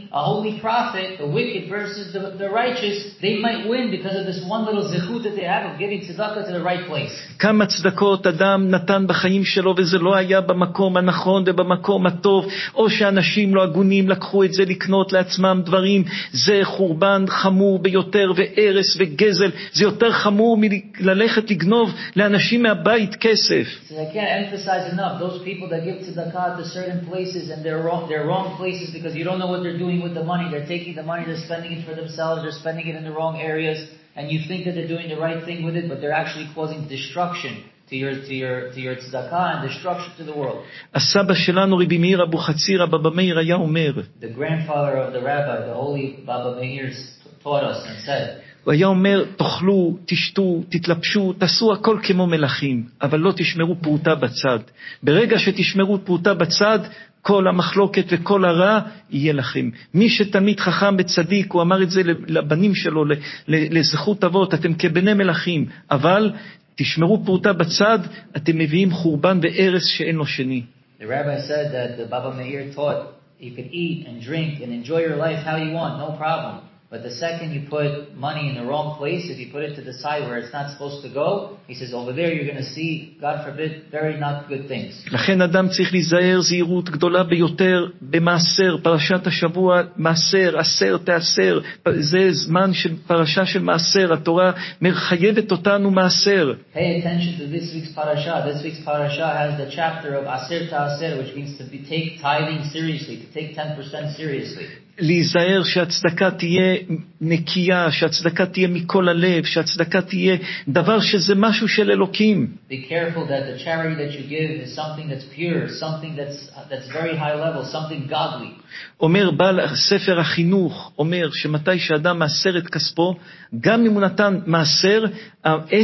a holy prophet, the wicked versus the righteous, they might win because of this one little zichut that they have of giving tzedakah to the right place.
כמה צדקות אדם נתן בחיים שלו וזה לא היה במקום הנכון ובמקום הטוב, או שאנשים לא הגונים לקחו את זה לקנות לעצמם דברים, זה חורבן חמור ביותר והרס וגזל, זה יותר חמור מללכת לגנוב לאנשים מהבית כסף.
So I can't emphasize enough, those people that give tzedakah to certain places and they're wrong places because you don't know what they're doing with the money. They're taking the money, they're spending it for themselves, they're spending it in the wrong areas, and you think that they're doing the right thing with it, but they're actually causing destruction to your tzedakah and destruction to the world.
הסבא שלנו רבי מאיר אבוחצירא בבא מאיר היה אומר,
The grandfather of the rabbi, the holy Baba Meir, taught us and said,
הוא היה אומר, תאכלו, תשתו, תתלבשו, תעשו הכל כמו מלכים, אבל לא תשמרו פרוטה בצד. ברגע שתשמרו פרוטה בצד, כל המחלוקת וכל הרע יהיה לכם. מי שתמיד חכם וצדיק, הוא אמר את זה לבנים שלו, לזכות אבות, אתם כבני מלכים, אבל תשמרו פרוטה בצד, אתם מביאים חורבן והרס שאין לו שני.
The rabbi said that the Baba Meir taught you could eat and drink and enjoy your life how you want, no problem. But the second you put money in the wrong place, if you put it to the side where it's not supposed to go, he says over there you're going to see, God forbid, very not good things.
לכן אדם צריך להיזהר זהירות גדולה ביותר במעשר, פרשת השבוע, מעשר, עשר תעשר, זה זמן של פרשה של מעשר, התורה מחייבת אותנו מעשר.
Pay attention to this week's parasha. This week's parasha has the chapter of Aser Ta'aser, which means to take tithing seriously, to take 10% seriously.
להיזהר שהצדקה תהיה נקייה, שהצדקה תהיה מכל הלב, שהצדקה תהיה דבר שזה משהו של אלוקים.
Be careful that the charity that you give is something that's pure, something that's very high level, something godly.
אומר בעל ספר החינוך, אומר שמתי שאדם מעשר את כספו, גם אם הוא נתן מעשר, 10%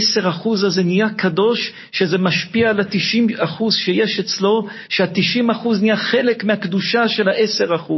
הזה נהיה קדוש, שזה משפיע על 90% שיש אצלו, שה-90% נהיה חלק מהקדושה של 10%.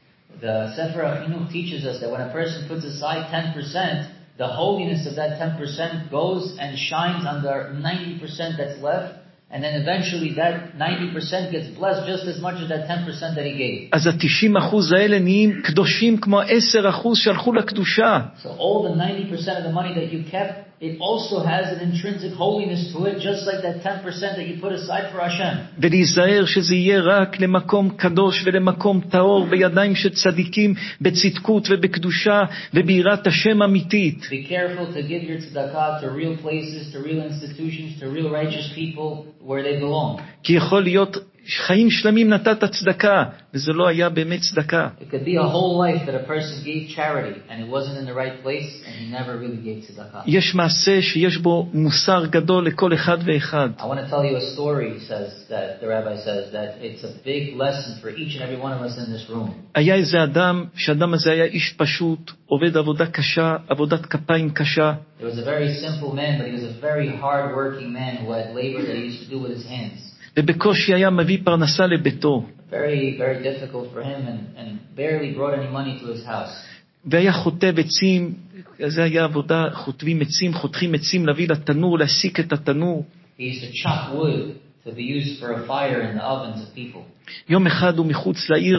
The Sefer HaChinuch teaches us that when a person puts aside 10%, the holiness of that 10% goes and shines on the 90% that's left, and then eventually that 90% gets blessed just as much as that 10% that he gave.
אז ה-90% האלה נהיים קדושים כמו 10% שהלכו לקדושה.
So all the 90% of the money that you kept, it also has an intrinsic holiness to it, just like that 10% that you put aside for Hashem.
ולהיזהר שזה יהיה רק למקום קדוש ולמקום טהור בידיים של צדיקים בצדקות ובקדושה וביראת השם אמיתית.
Be careful to give your tzedakah to real places, to real institutions, to real righteous people where they belong.
כי יכול להיות חיים שלמים נתת צדקה, וזה לא היה באמת צדקה.
It could be a whole life that a person gave charity and it wasn't in the right place and he never really gave tzedakah.
יש מעשה שיש בו מוסר גדול לכל אחד ואחד.
I want to tell you a story, says that the rabbi says that it's a big lesson for each and every one of us in this room.
היה איזה אדם, שהאדם הזה היה איש פשוט, עובד עבודה קשה, עבודת כפיים קשה.
There was a very simple man, but he was a very hard-working man who had labor that he used to do with his hands.
ובקושי היה מביא פרנסה לביתו.
Very, very difficult for him and barely brought any money to his house.
והיה חוטב עצים, זה היה עבודה, חוטבים עצים, חותכים עצים, להביא לתנור, להסיק את התנור.
He used to chop wood to be used for a fire in the ovens of people.
יום אחד הוא מחוץ לעיר,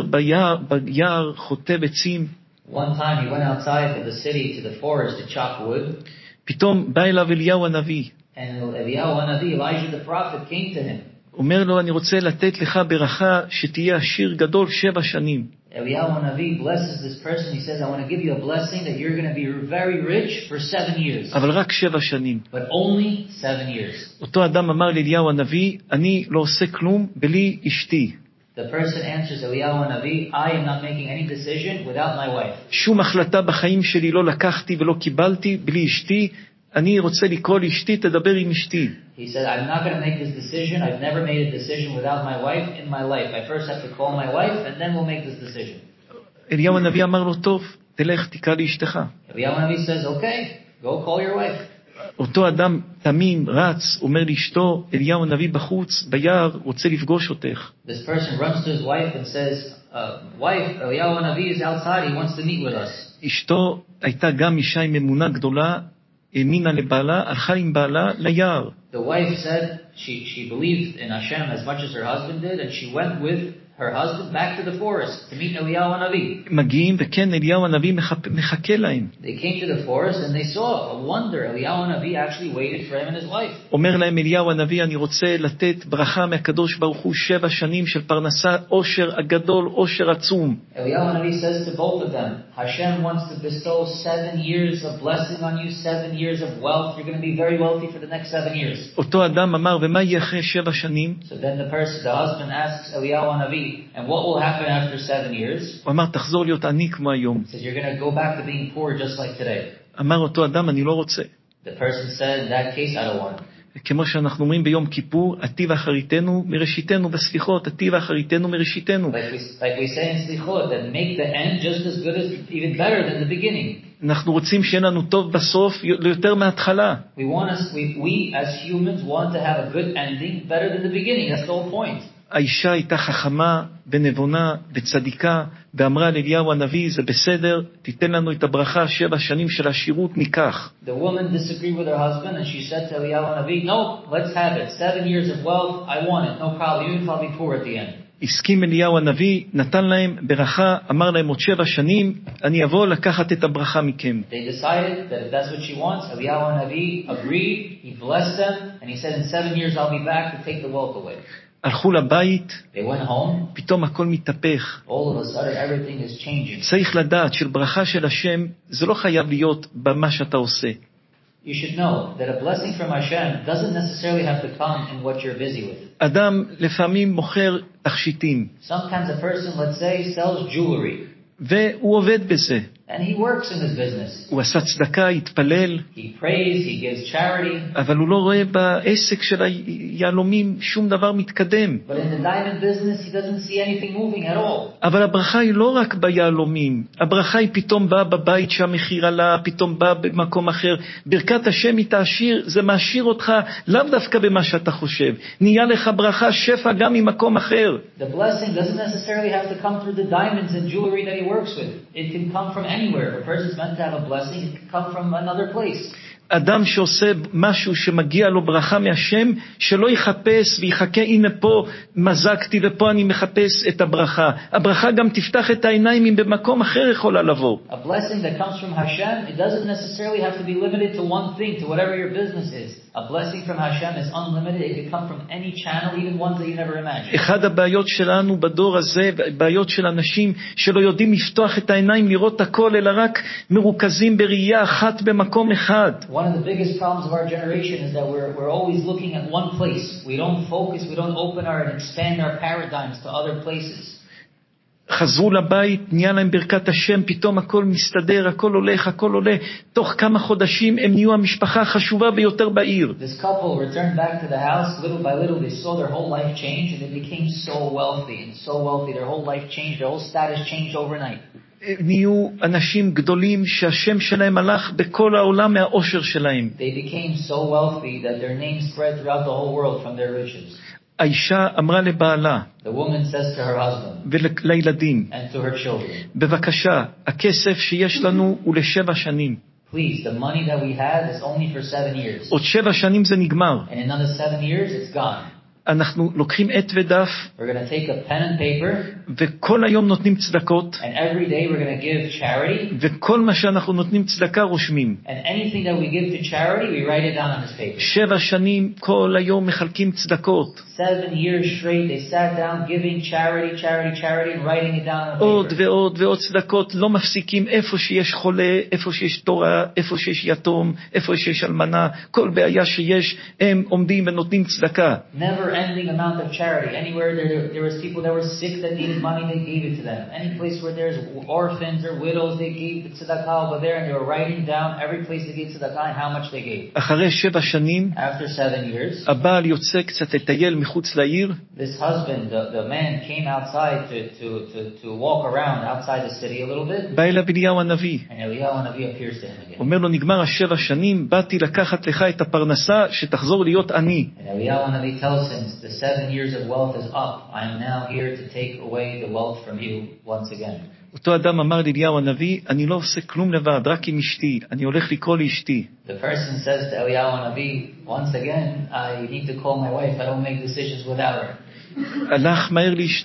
ביער, חוטב עצים.
One time he went outside of the city to the forest to chop wood.
פתאום בא אליו אליהו הנביא.
And Eliyahu HaNavi, Elijah the prophet, came to him.
אומר לו, אני רוצה לתת לך ברכה שתהיה עשיר גדול 7 שנים.
Eliyahu HaNavi blesses this person. He says, I want to give you a blessing that you're going to be very rich for 7 years.
אבל רק 7 שנים.
But only 7 years.
אותו אדם אמר לאליהו הנביא, אני לא עושה כלום בלי אשתי.
The person answers Eliyahu HaNavi, I am not making any decision without my wife.
שום החלטה בחיים שלי לא לקחתי ולא קיבלתי בלי אשתי. אני רוצה לקרוא לאשתי, תדבר עם אשתי.
He said, I'm not going to make this decision. I've never made a decision without my wife in my life. I first have to call my wife and then we'll make this decision.
אליהו הנביא אמר לו, טוב, תלך, תקרא לאשתך.
Eliyahu HaNavi says, okay, go call your wife.
אותו אדם תמים, רץ, אומר לאשתו, אליהו הנביא בחוץ, ביער, רוצה לפגוש אותך.
This person runs to his wife and says, wife, Eliyahu HaNavi is outside. He wants to meet with us.
אשתו הייתה גם אישה עם אמונה גדולה, האמינה לבעלה, הלכה עם בעלה ליער.
The wife said she believed in Hashem as much as her husband did, and she went with her husband back to the forest to meet Eliyahu Hanavi.
מגיעים, וכן, אליהו הנביא מחכה להם.
They came to the forest and they saw a wonder. Eliyahu Hanavi actually waited for him in his life.
אומר להם אליהו הנביא, אני רוצה לתת ברכה מהקדוש ברוך הוא 7 שנים של פרנסה, עושר הגדול, עושר עצום.
Eliyahu Hanavi says to both of them, Hashem wants to bestow 7 years of blessing on you, 7 years of wealth. You're going to be very wealthy for the next 7 years.
אותו אדם אמר, ומה יהיה אחרי 7 שנים?
So then the husband asks Eliyahu Hanavi, and what will happen after 7 years?
הוא אמר, תחזור להיות עני כמו היום.
He says, you're going to go back to being poor just like today.
אמר אותו אדם, אני לא רוצה.
The person said, in that case, I don't want it.
כמו שאנחנו אומרים ביום כיפור, עתי ואחריתנו מראשיתנו, בסליחות, עתי ואחריתנו מראשיתנו.
Like we say in Slichot, that make the end just as good as, even better than the beginning.
אנחנו רוצים שיהיה לנו טוב בסוף, יותר מההתחלה.
We as humans want to have a good ending, better than the beginning. That's the whole point.
האישה הייתה חכמה ונבונה וצדיקה, ואמרה לאליהו הנביא, זה בסדר, תיתן לנו את הברכה, 7 שנים של עשירות ניקח.
The woman disagreed with her husband and she said to Eliyahu Hanavi, no, let's have it. 7 years of wealth, I want it, no problem, even if I'll be poor at the end.
הסכים אליהו הנביא, נתן להם ברכה, אמר להם עוד 7 שנים, אני אבוא לקחת את הברכה מכם.
They decided that if that's what she wants, Eliyahu Hanavi agreed, he blessed them, and he said in 7 years I'll be back to take the wealth away.
הלכו לבית,
They went home.
פתאום הכל מתהפך.
All of a sudden everything is changing.
צריך לדעת של ברכה של השם, זה לא חייב להיות במה שאתה עושה.
You should know that a blessing from Hashem doesn't necessarily have to come in what you're busy with.
אדם לפעמים מוכר תכשיטים.
Sometimes a person, let's say, sells jewelry.
והוא עובד בזה.
And he works in his business.
הוא עשה צדקה, התפלל.
He prays, he gives charity.
אבל הוא לא רואה בעסק של היהלומים שום דבר מתקדם.
But in the diamond business, he doesn't see anything moving at all.
אבל הברכה היא לא רק ביהלומים. הברכה היא פתאום באה בבית שהמחיר עלה, פתאום באה במקום אחר. ברכת השם היא תעשיר, זה מעשיר אותך לאו דווקא במה שאתה חושב. נהיה לך ברכה, שפע גם ממקום אחר.
The blessing doesn't necessarily have to come through the diamonds and jewelry that he works with. It can come from anywhere. If a person's meant to have a blessing, it can come from another place.
אדם שעושה משהו שמגיע לו ברכה מהשם, שלא יחפש ויחכה, הנה פה מזקתי ופה אני מחפש את הברכה. הברכה גם תפתח את העיניים אם במקום אחר יכולה לבוא.
A blessing that comes from Hashem, it doesn't necessarily have to be limited to one thing, to whatever your business is. A blessing from Hashem is unlimited. It can come from any channel, even ones that you never imagined.
אחד הבעיות שלנו בדור הזה, בעיות של אנשים שלא יודעים לפתוח את העיניים לראות הכל, אלא רק מרוכזים בראייה אחת במקום אחד.
One of the biggest problems of our generation is that we're always looking at one place. We don't focus, we don't open our and expand our paradigms to other places.
חזרו לבית, נהיה להם ברכת השם, פתאום הכל מסתדר, הכל הולך, הכל עולה. תוך כמה חודשים הם נהיו המשפחה החשובה ביותר בעיר.
This couple returned back to the house. Little by little they saw their whole life change and they became so wealthy and so wealthy. Their whole life changed, their whole status changed overnight.
נהיו אנשים גדולים שהשם שלהם הלך בכל העולם מהעושר שלהם.
They became so wealthy that their name spread throughout the whole world from their riches.
האישה אמרה לבעלה
The woman says to her husband
ולילדים,
and to her children,
בבקשה, הכסף שיש לנו הוא ל7 שנים.
please, the money that we had is only for 7 years.
עוד 7 שנים זה נגמר.
And in another 7 years, it's gone.
אנחנו לוקחים עט ודף,
We're going to take a pen and paper,
וכל היום נותנים צדקות,
and every day we're going to give charity,
וכל מה שאנחנו נותנים צדקה רושמים.
and anything that we give to charity, we write it down on this paper.
7 שנים כל היום מחלקים צדקות.
7 years straight, they sat down giving charity, charity, charity, and writing it down on the
עוד
paper.
ועוד ועוד צדקות, לא מפסיקים, איפה שיש חולה, איפה שיש תורה, איפה שיש יתום, איפה שיש אלמנה, כל בעיה שיש, הם עומדים ונותנים צדקה.
Never ending amount of charity. Anywhere there was people that were sick that needed money, they gave it to them. Any place where there's orphans or widows, they gave the tzedakah over there, and they were writing down every place they gave tzedakah and how much they gave.
אחרי 7 שנים,
After 7 years,
הבעל יוצא קצת לטייל מחוץ לעיר,
this husband, the man, came outside to walk around outside the city a little bit,
בא אליו אליהו הנביא,
and Eliyahu Hanavi appears to him again.
אומר לו, נגמר 7 שנים, באתי לקחת לך את הפרנסה, שתחזור להיות עני.
And Eliyahu Hanavi tells him, the 7 years of wealth is up. I am now here to take away the wealth from you once again.
אותו אדם אמר לאליהו הנביא, אני לא עושה כלום לבד, רק עם אשתי, אני הולך לקרוא לאשתי.
The person says to Eliyahu Hanavi, once again, I need to call my wife. I don't make decisions without her.
הלך מהר לאשתו,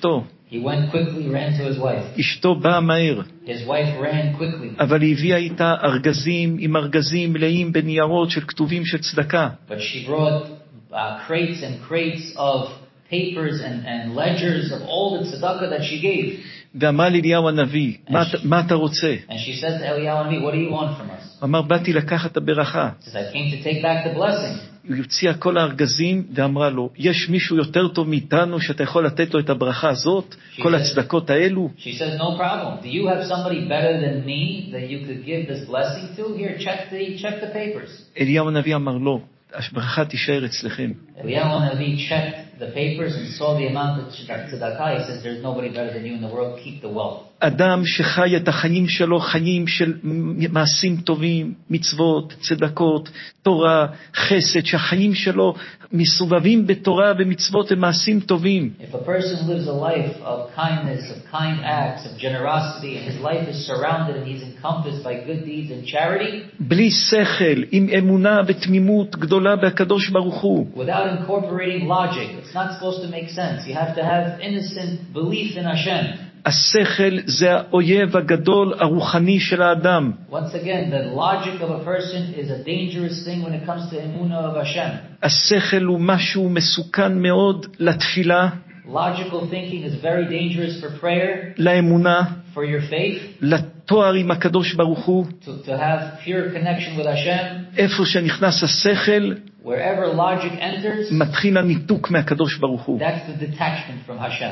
He went quickly, ran to his wife.
אשתו באה מהר,
His wife ran quickly.
אבל היא הביאה איתה ארגזים עם ארגזים מלאים בניירות של כתובים של צדקה.
But she brought crates and crates of papers and ledgers of all the tzedakah that she gave.
ואמרה לאליהו הנביא, מה אתה רוצה?
And she said to Eliyahu Hanavi, what do you want from us?
אמר, באתי לקחת את הברכה.
He says, I came to take back the blessing.
היא הוציאה כל הארגזים ואמרה לו, יש מישהו יותר טוב מאיתנו שאתה יכול לתת לו את הברכה הזאת, כל הצדקות האלו?
She says, no problem. Do you have somebody better than me that you could give this blessing to? Here, check the papers.
אליהו הנביא אמר לו, הברכה תישאר אצלכם.
Eliyahu Hanavi checked the papers and saw the amount of tzedakah. He says, there's nobody better than you in the world. Keep the wealth.
אדם שחי את החיים שלו, חיים של מעשים טובים, מצוות, צדקות, תורה, חסד, שהחיים שלו מסובבים בתורה ומצוות ומעשים טובים.
If a person lives a life of kindness, of kind acts, of generosity, and his life is surrounded and he's encompassed by good deeds and charity,
בלי שכל, עם אמונה ותמימות גדולה בהקדוש ברוך הוא.
without incorporating logic, it's not supposed to make sense. You have to have innocent belief in Hashem.
השכל זה האויב הגדול הרוחני של האדם.
Once again, the logic of a person is a dangerous thing when it comes to emunah of Hashem.
השכל הוא משהו מסוכן מאוד לתפילה,
Logical thinking is very dangerous for prayer,
לאמונה,
for your faith,
לתואר עם הקדוש ברוך הוא.
to have pure connection with Hashem.
איפה שנכנס השכל,
Wherever logic enters,
מתחיל הניתוק מהקדוש ברוך הוא.
that's the detachment from Hashem.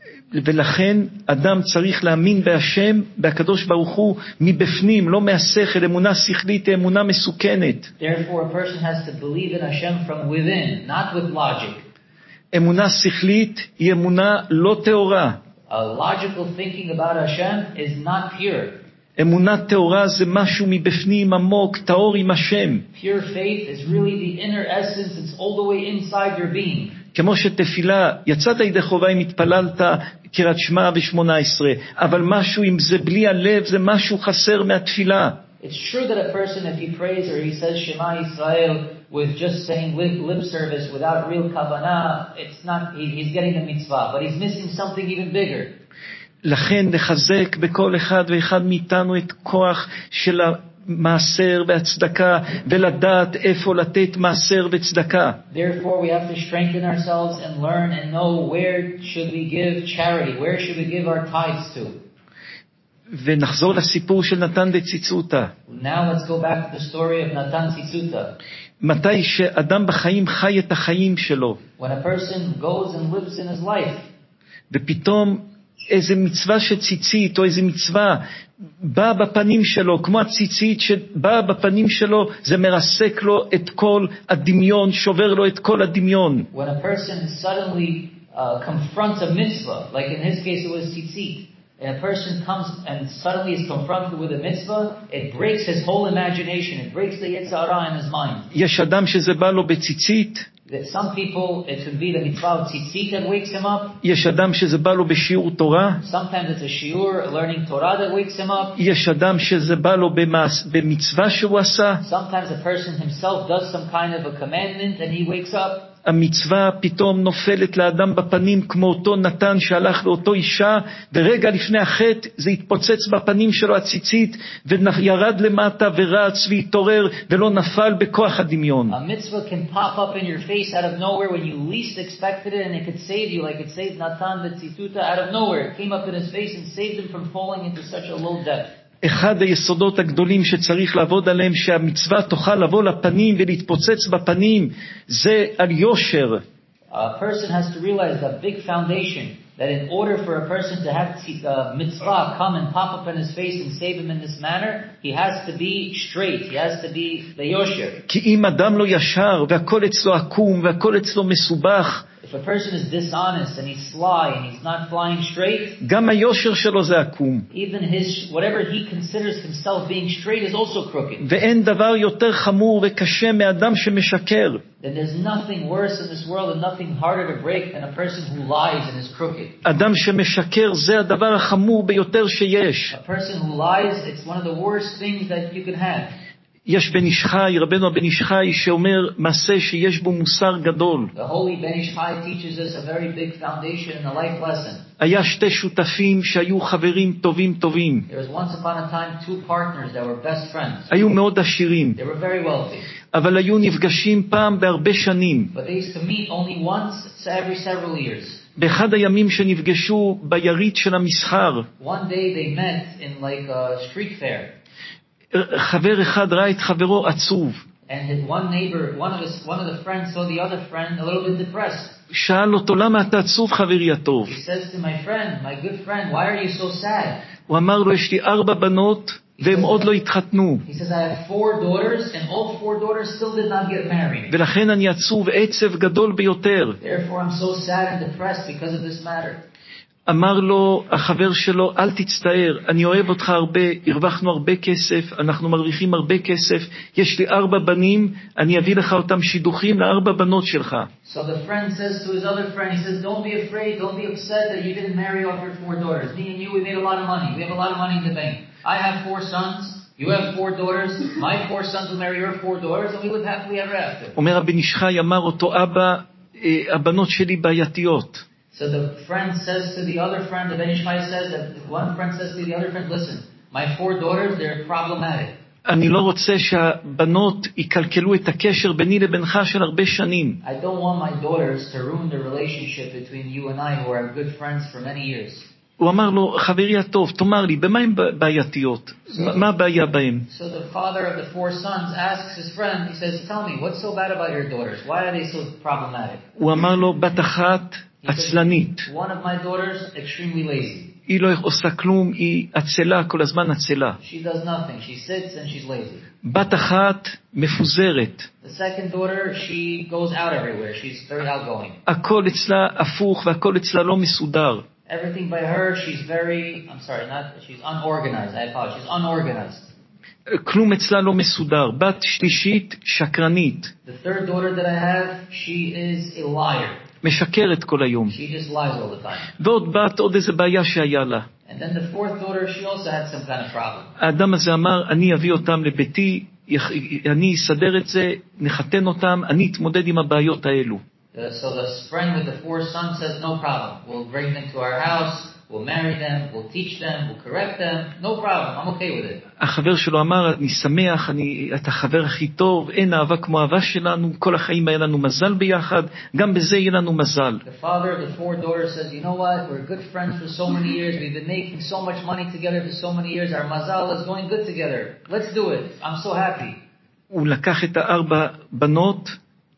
ולכן אדם צריך להאמין בהשם, בהקדוש ברוך הוא, מבפנים, לא מהשכל. אמונה שכלית, אמונה מסוכנת.
Therefore, a person has to believe in Hashem from within, not with logic.
אמונה שכלית היא אמונה לא טהורה.
A logical thinking about Hashem is not pure.
אמונה טהורה זה משהו מבפנים עמוק, טהור עם השם.
Pure faith is really the inner essence. It's all the way inside your being.
כמו שתפילה, יצאת ידי חובה אם התפללת קריאת שמע ו18, אבל משהו אם זה בלי הלב, זה משהו חסר מהתפילה.
It's true that a person, if he prays or he says Shema Yisrael with just saying lip service without real kavanah, it's not, he's getting the mitzvah, but he's missing something even bigger.
לכן נחזק בכל אחד ואחד מאיתנו את כוח של מעשר והצדקה, ולדעת איפה לתת מעשר וצדקה.
Therefore, we have to strengthen ourselves and learn and know where should we give charity, where should we give our tithes to.
ונחזור לסיפור של נתן דציצותא.
Now let's go back to the story of Natan Tzitzuta.
מתי שאדם בחיים חי את החיים שלו,
When a person goes and lives in his life,
ופתאום איזה מצווה שציצית או איזה מצווה באה בפנים שלו, כמו הציצית שבאה בפנים שלו, זה מרסק לו את כל הדמיון, שובר לו את כל הדמיון.
when a person suddenly confronts a mitzvah, like in his case it was tzitzit, and a person comes and suddenly is confronted with a mitzvah, it breaks his whole imagination, it breaks the Yetzer Hara in his mind.
יש אדם שזה בא לו בציצית,
That some people, it could be the mitzvah of tzitzit that wakes him up.
יש אדם שזה בא לו בשיעור תורה,
Sometimes it's a shiur, learning Torah that wakes him up.
יש אדם שזה בא לו במצווה שהוא עשה,
Sometimes a person himself does some kind of a commandment and he wakes up.
המצווה פתאום נופלת לאדם בפנים, כמו אותו נתן שהלך לאותו אישה, ורגע לפני החטא זה התפוצץ בפנים שלו הציצית, וירד למטה ורץ והתעורר ולא נפל בכוח הדמיון.
A mitzvah can pop up in your face out of nowhere when you least expected it, and it could save you, like it saved Natan the Tzituta out of nowhere. It came up in his face and saved him from falling into such a low depth.
אחד היסודות הגדולים שצריך לעבוד עליהם, שהמצווה תוכל לבוא לפנים ולהתפוצץ בפנים, זה על יושר.
A person has to realize the big foundation, that in order for a person to have mitzvah come and pop up in his face and save him in this manner, he has to be straight, he has to be ליושר.
כי אם אדם לא ישר והכל אצלו עקום והכל אצלו מסובך,
If a person is dishonest and he's sly and he's not flying straight,
גם היושר שלו זה עקום.
even whatever he considers himself being straight is also crooked.
ואין דבר יותר חמור וקשה מאדם שמשקר.
Then there's nothing worse in this world and nothing harder to break than a person who lies and is crooked.
אדם שמשקר זה הדבר החמור ביותר שיש.
A person who lies, it's one of the worst things that you can have.
יש בן איש חי, רבנו הבן איש חי, שאומר מעשה שיש בו מוסר גדול.
The holy Ben Ish Chai teaches us a very big foundation and a life lesson.
היה שתי שותפים שהיו חברים טובים טובים.
There was once upon a time two partners that were best friends.
היו מאוד עשירים.
They were very wealthy.
אבל היו נפגשים פעם בהרבה שנים.
But they used to meet only once every several years.
באחד הימים שנפגשו ביריד של המסחר,
One day they met in like a street fair.
חבר אחד ראה את חברו עצוב.
And his one neighbor, one of the friends saw the other friend a little bit depressed.
שאל אותו, למה אתה עצוב חברי הטוב?
He says to my friend, my good friend, why are you so sad?
הוא אמר לו, יש לי 4 בנות והם עוד לא התחתנו.
He says, I have 4 daughters and all 4 daughters still did not get married.
ולכן אני עצוב עצב גדול ביותר.
Therefore I'm so sad and depressed because of this matter.
אמר לו החבר שלו, אל תצטער, אני אוהב אותך הרבה, הרווחנו הרבה כסף, אנחנו מרוויחים הרבה כסף, יש לי 4 בנים, אני אביא לך אותם שידוכים ל4 בנות שלך.
So the friend says to his other friend, he says, don't be afraid, don't be upset that you didn't marry off your 4 daughters. Me and you, we made a lot of money. We have a lot of money in the bank. I have 4 sons, you have 4 daughters, my 4 sons will marry your 4 daughters, and we live happily ever after.
אומר הבן איש חי, אמר אותו אבא, הבנות שלי בעייתיות.
So the friend says to the other friend, the Ben Ish Chai says that one friend says to the other friend, listen, my 4 daughters, they're problematic.
אני לא רוצה שהבנות יקלקלו את הקשר ביני לבינך של הרבה שנים.
I don't want my daughters to ruin the relationship between you and I who are good friends for many years.
הוא אמר לו, חברי הטוב, תאמר לי, במה הן בעייתיות? מה הבעיה בהם?
So the father of the 4 sons asks his friend, he says, tell me, what's so bad about your daughters? Why are they so problematic?
הוא אמר לו, בת אחת עצלנית.
One of my daughters, extremely lazy.
היא לא עושה כלום, היא עצלה, כל הזמן עצלה.
She does nothing. She sits and she's lazy.
בת אחת מפוזרת.
The second daughter, she goes out everywhere. She's very outgoing.
הכל אצלה הפוך והכל אצלה לא מסודר.
Everything by her, she's she's unorganized. I apologize. She's unorganized.
כלום אצלה לא מסודר. בת שלישית, שקרנית.
The third daughter that I have, she is a liar.
משקרת כל היום.
She just lies all the time.
ועוד בת, עוד איזה בעיה שהיה לה.
And then the fourth daughter, she also had some kind of problem.
האדם הזה אמר, אני אביא אותם לביתי, אני אסדר את זה, נחתן אותם, אני אתמודד עם הבעיות האלו.
So the friend with the 4 sons says, no problem. We'll bring them to our house, we'll marry them, we'll teach them, we'll correct them. No problem, I'm okay with it.
החבר שלו אמר, אני שמח, אתה החבר הכי טוב, אין אהבה כמו אהבה שלנו, כל החיים היה לנו מזל ביחד, גם בזה יהיה לנו מזל.
The father of the 4 daughters says, you know what, we're good friends for so many years, we've been making so much money together for so many years, our mazal is going good together. Let's do it, I'm so happy.
הוא לקח את 4 בנות,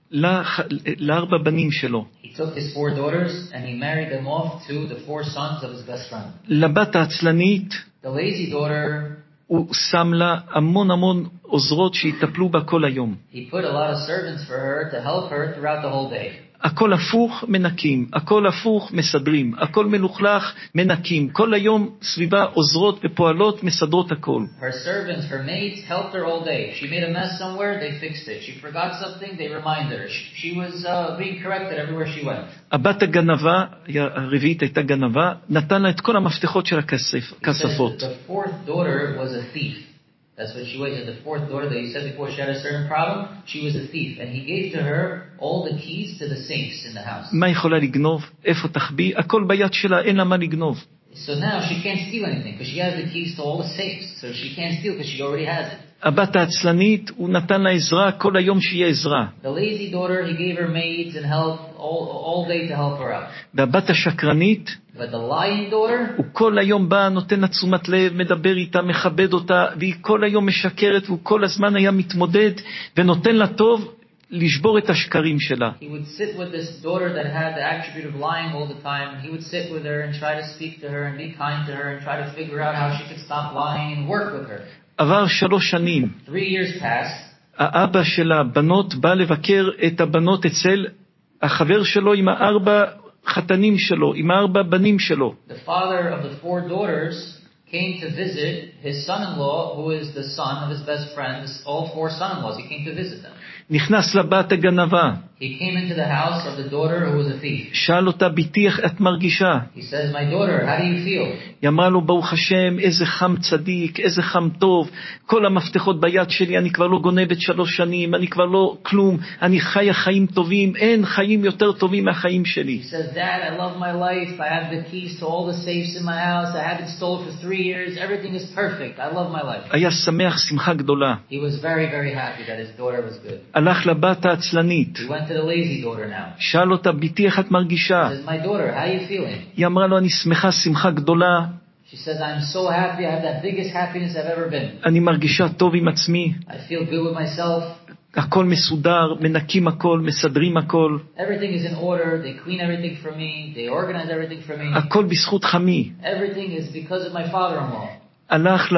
ל4 בנים שלו.
He took his 4 daughters and he married them off to the 4 sons of his best friend.
לבת העצלנית,
The lazy daughter,
הוא שם לה המון עוזרות שיטפלו בה כל היום.
he put a lot of servants for her to help her throughout the whole day.
הכל הפוך מנקים, הכל הפוך מסדרים, הכל מלוכלך מנקים. כל היום סביבה עוזרות ופועלות מסדרות הכל.
Her servants, her maids helped her all day. She made a mess somewhere, they fixed it. She forgot something, they reminded her. She was being corrected everywhere she went.
הבת הגנבה, הרביעית הייתה גנבה, נתן לה את כל המפתחות של הכספות.
The 4th daughter was a thief. That's what she was. The 4th daughter that you said before she had a certain problem, she was a thief. And he gave to her all the keys to the safes in the house.
מה יכולה לגנוב? איפה תחביא? הכל ביד שלה, אין לה מה לגנוב.
So now she can't steal anything because she has the keys to all the safes. So she can't steal because she already has it.
הבת העצלנית, הוא נתן לה עזרה, כל היום שיהיה עזרה.
The lazy daughter, he gave her maids and help all day to help her out.
והבת השקרנית,
But the lying daughter,
הוא כל היום בא, נותן לה תשומת לב, מדבר איתה, מכבד אותה, והיא כל היום משקרת, והוא כל הזמן היה מתמודד, ונותן לה טוב לשבור את השקרים שלה.
he would sit with this daughter that had the attribute of lying all the time. He would sit with her and try to speak to her and be kind to her and try to figure out how she could stop lying and work with her.
עבר 3 שנים.
3 years passed.
האבא של הבנות בא לבקר את הבנות אצל החבר שלו עם 4 חתנים שלו, עם 4 בנים שלו.
The father of the 4 daughters came to visit his son-in-law, who is the son of his best friend, all 4 son-in-laws. He came to visit them.
נכנס לבת הגנבה.
He he came into the house of the daughter who was a thief.
שאל אותה, ביתי, איך את מרגישה?
He says, my daughter, how do you feel?
היא אמרה לו, ברוך השם, איזה חם צדיק, איזה חם טוב, כל המפתחות ביד שלי, אני כבר לא גונבת 3 שנים, אני כבר לא כלום, אני חיה חיים טובים, אין חיים יותר טובים מהחיים שלי.
He says, Dad, I love my life, I have the keys to all the safes in my house, I haven't stolen for 3 years, everything is perfect, I love my life.
היה שמח שמחה גדולה.
He was very, very happy that his daughter was good.
הלך לבת העצלנית.
He went to the lazy daughter now.
שאל אותה, ביתי, איך את מרגישה?
He says, my daughter, how are you feeling?
היא אמרה לו, אני שמחה שמחה גדולה.
She says, I'm so happy, I have that biggest happiness I've ever been.
אני מרגישה טוב עם עצמי.
I feel good with myself.
הכל מסודר, מנקים הכל, מסדרים הכל.
Everything is in order, they clean everything for me, they organize everything for me.
הכל בזכות חמי.
Everything is because of my father-in-law.
הלך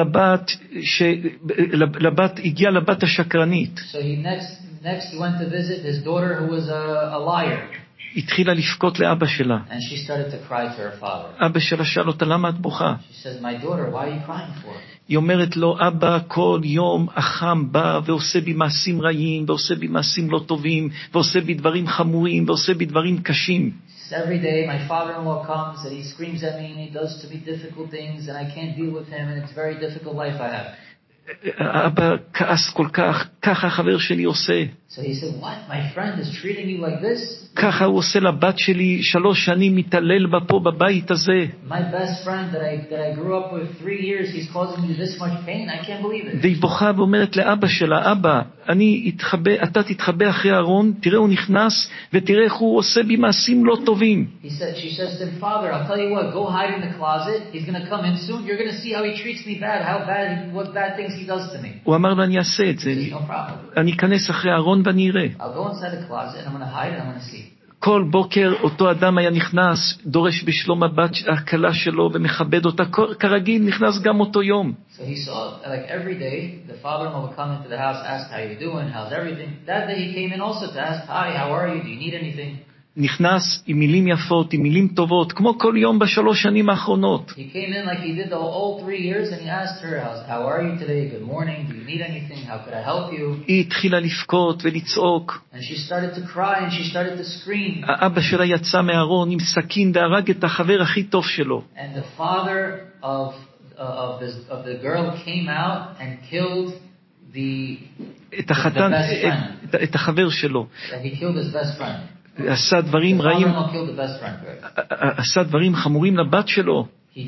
הגיע לבת השקרנית.
So next he went to visit his daughter who was a liar.
התחילה לבכות לאבא שלה.
And she started to cry to her father.
אבא שלה שאל אותה, למה את בוכה?
She says, my daughter, why are you crying for?
היא אומרת לו, אבא, כל יום החם בא ועושה בי מעשים רעים, ועושה בי מעשים לא טובים, ועושה בי דברים חמורים, ועושה בי דברים קשים.
Every day my father-in-law comes and he screams at me and he does to me difficult things and I can't deal with him and it's a very difficult life I have.
אבא כעס כל כך, ככה החבר שלי עושה.
So he said, what? My friend is treating you like this?
ככה הוא עושה לבת שלי, 3 שנים מתעלל בה פה בבית הזה.
My best friend that I grew up with 3 years, he's causing me this much pain. I can't believe it.
והיא בוכה ואומרת לאבא שלה, אבא, אתה תתחבא אחרי הארון, תראה הוא נכנס, ותראה איך הוא עושה בי מעשים לא טובים.
She says to him, Father, I'll tell you what, go hide in the closet. He's going to come in soon. You're going to see how he treats me bad, what bad things he does to me.
הוא אמר לו, אני אעשה את זה.
No problem.
אני אכנס אחרי הארון ואני אראה.
I'll go inside the closet and I'm going to hide and I'm going to see.
כל בוקר אותו אדם היה נכנס, דורש בשלום הבת הקלה שלו ומכבד אותה, כרגיל נכנס גם אותו יום.
So he saw, like every day, the father-in-law would come into the house, ask how you doing, how's everything. That day he came in also to ask, hi, how are you, do you need anything?
נכנס עם מילים יפות, עם מילים טובות, כמו כל יום ב3 שנים האחרונות.
He came in like he did all 3 years and he asked her, how are you today, good morning, do you need anything, how could I help you?
היא התחילה לבכות ולצעוק.
And she started to cry and she started to scream.
האבא שלה יצא מהארון עם סכין והרג את החבר הכי טוב שלו.
And the father of the girl came out and killed
את החתן, את החבר שלו. עשה דברים רעים, עשה דברים חמורים לבת שלו.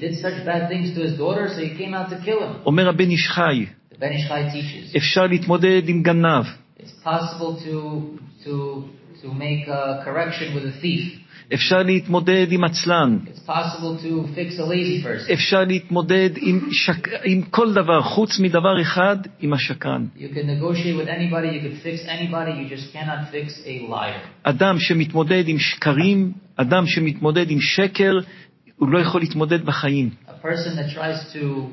אומר הבן איש חי, אפשר להתמודד עם גנב. אפשר להתמודד עם עצלן. אפשר להתמודד עם כל דבר, חוץ מדבר אחד, עם השקרן. אדם שמתמודד עם שקרים, אדם שמתמודד עם שקר, הוא לא יכול להתמודד בחיים.
A person that tries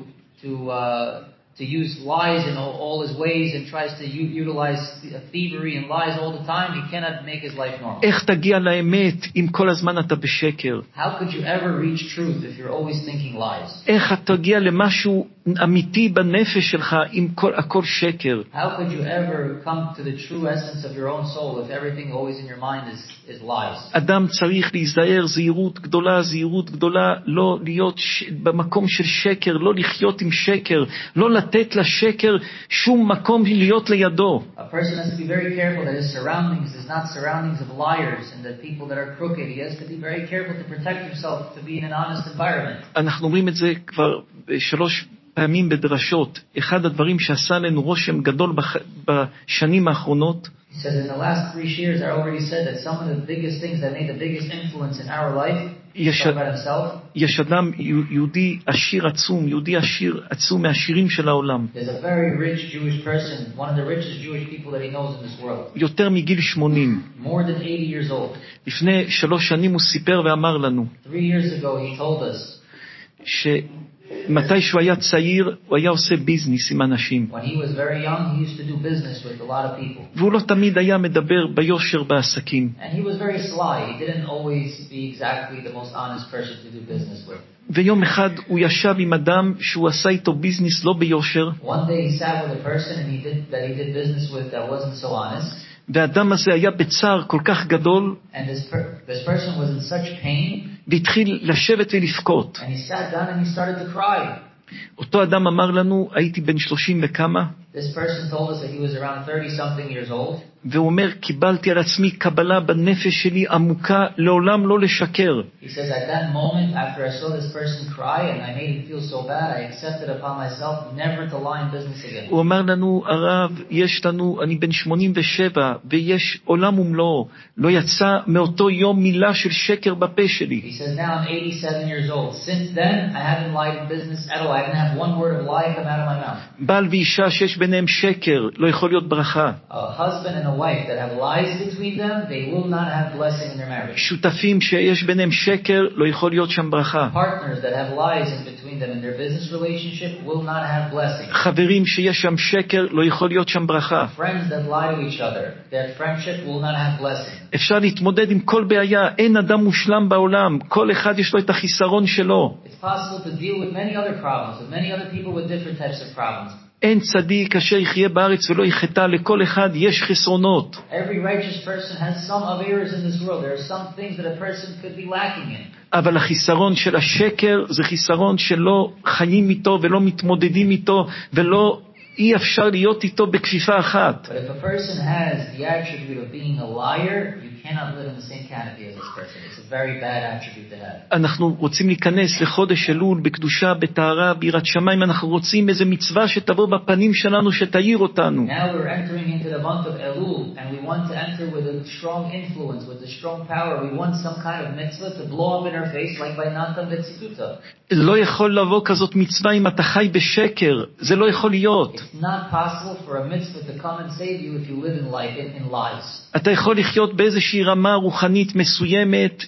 to use lies in all his ways and tries to utilize thievery and lies all the time, he cannot make his life normal.
איך תגיע לאמת אם כל הזמן אתה בשקר?
How could you ever reach truth if you're always thinking lies?
איך תגיע למשהו אמיתי בנפש שלך אם הכל שקר?
How could you ever come to the true essence of your own soul if everything always in your mind is lies?
אדם צריך להיזהר זהירות גדולה, לא להיות במקום של שקר, לא לחיות עם שקר, לא לתת לשקר שום מקום להיות לידו.
A person has to be very careful that his surroundings is not surroundings of liars and that people that are crooked. He has to be very careful to protect himself to be in an honest environment.
אנחנו אומרים את זה כבר 3 פעמים בדרשות. אחד הדברים שעשה לנו רושם גדול בשנים האחרונות,
he says in the last 3 years I already said that some of the biggest things that made the biggest influence in our life, יש אדם יהודי עשיר עצום, יהודי עשיר עצום מהעשירים של העולם. There's a very rich Jewish person, one of the richest Jewish people that he knows in this world.
יותר מגיל 80.
More than 80 years old.
לפני 3 שנים הוא סיפר ואמר לנו.
3 years ago he told us.
מתי שהוא היה צעיר, הוא היה עושה ביזנס עם אנשים.
When he was very young, he used to do business with a lot of people.
והוא לא תמיד היה מדבר ביושר בעסקים.
And he was very sly. He didn't always be exactly the most honest person to do business with.
ויום אחד הוא ישב עם אדם שהוא עשה איתו ביזנס לא ביושר.
One day he sat with a person and he did business with that wasn't so honest.
והאדם הזה היה בצער כל כך גדול,
And this person was in such pain,
והתחיל לשבת ולבכות.
and he sat down and he started to cry.
אותו אדם אמר לנו, הייתי בן 30 וכמה,
This person told us that he was around 30-something years old.
והוא אומר, קיבלתי על עצמי קבלה בנפש שלי עמוקה, לעולם לא לשקר.
He says, at that moment, after I saw this person cry and I made him feel so bad, I accepted upon myself never to lie in business again.
הוא אמר לנו, הרב, יש לנו, אני בן 87, ויש עולם ומלואו, לא יצא מאותו יום מילה של שקר בפה שלי.
He says, now I'm 87 years old. Since then, I haven't lied in business at all. I haven't had one word of lie come out of my mouth.
בעל ואישה שיש ביניהם שקר, לא יכול להיות ברכה.
A husband and a wife that have lies between them, they will not have blessing in their marriage.
שותפים שיש ביניהם שקר, לא יכול להיות שם ברכה.
Partners that have lies in between them in their business relationship will not have blessing.
חברים שיש שם שקר, לא יכול להיות שם ברכה.
Friends that lie to each other, their friendship will not have blessing.
אפשר להתמודד עם כל בעיה, אין אדם מושלם בעולם, כל אחד יש לו את החיסרון שלו.
It's possible to deal with many other problems, with many other people with different types of problems.
אין צדיק אשר יחיה בארץ ולא יחטא, לכל אחד יש חסרונות.
Every righteous person has some of errors in this world. There are some things that a person could be lacking in.
אבל החיסרון של השקר זה חיסרון שלא חיים איתו ולא מתמודדים איתו ולא אי אפשר להיות איתו בכפיפה אחת.
But if a person has the attribute of being a liar, you cannot live in the same canopy as this person. It's a very bad attribute to have.
אנחנו רוצים להיכנס לחודש אלול בקדושה, בטהרה, ביראת שמיים. אנחנו רוצים איזו מצווה שתבוא בפנים שלנו, שתאיר אותנו.
Now we're entering into the month of Elul, and we want to enter with a strong influence, with a strong power. We want some kind of mitzvah to blow up in our face, like by Natan V'Tzituta.
לא יכול לבוא כזאת מצווה אם אתה חי בשקר. זה לא יכול להיות.
It's not possible for a mitzvah to come and save you if you live in life in lies.
אתה יכול לחיות באיזושהי רמה רוחנית מסוימת,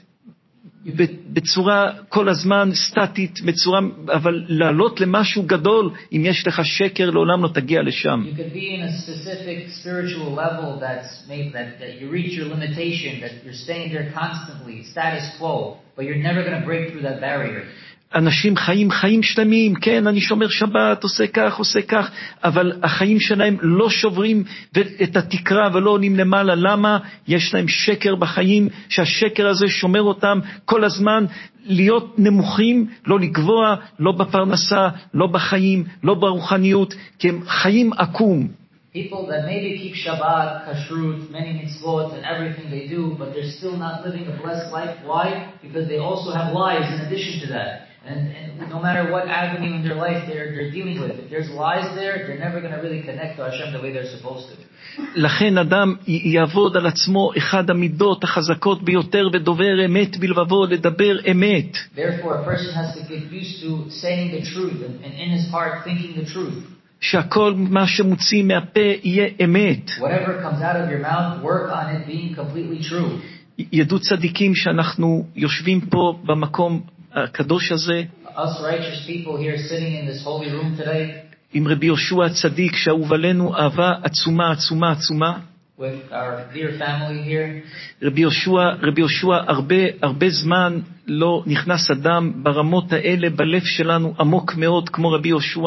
בצורה כל הזמן סטטית, בצורה, אבל לעלות למשהו גדול, אם יש לך שקר, לעולם לא תגיע לשם.
You could be in a specific spiritual level that's made that you reach your limitation, that you're staying there constantly, status quo, but you're never going to break through that barrier.
אנשים חיים שלמים, כן, אני שומר שבת, עושה כך, אבל החיים שלהם לא שוברים את התקרה ולא עולים למעלה. למה? יש להם שקר בחיים, שהשקר הזה שומר אותם כל הזמן להיות נמוכים, לא לגבוה, לא בפרנסה, לא בחיים, לא ברוחניות, כי הם חיים עקום.
People that maybe keep Shabbat, Kashrut, many mitzvot and everything they do, but they're still not living a blessed life. Why? Because they also have lies in addition to that. And no matter what avenue in their life they're dealing with, if there's lies there, they're never going to really connect to Hashem the way they're supposed to.
לכן אדם יעבוד על עצמו, אחד המידות החזקות ביותר, ודובר אמת בלבבו, לדבר אמת.
Therefore, a person has to get used to saying the truth and in his heart thinking the truth.
שהכל מה שמוציא מהפה יהיה אמת.
Whatever comes out of your mouth, work on it being completely true.
ידעו צדיקים שאנחנו יושבים פה במקום הקדוש הזה,
Us righteous people here sitting in this holy room today,
עם רבי יהושע הצדיק שאהוב עלינו אהבה עצומה עצומה עצומה.
with our dear family here.
רבי יהושע הרבה זמן לא נכנס אדם ברמות האלה בלב שלנו עמוק מאוד כמו רבי יהושע.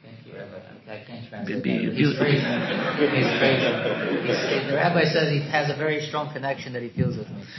He's crazy. The rabbi says he has a very strong connection that he feels with me.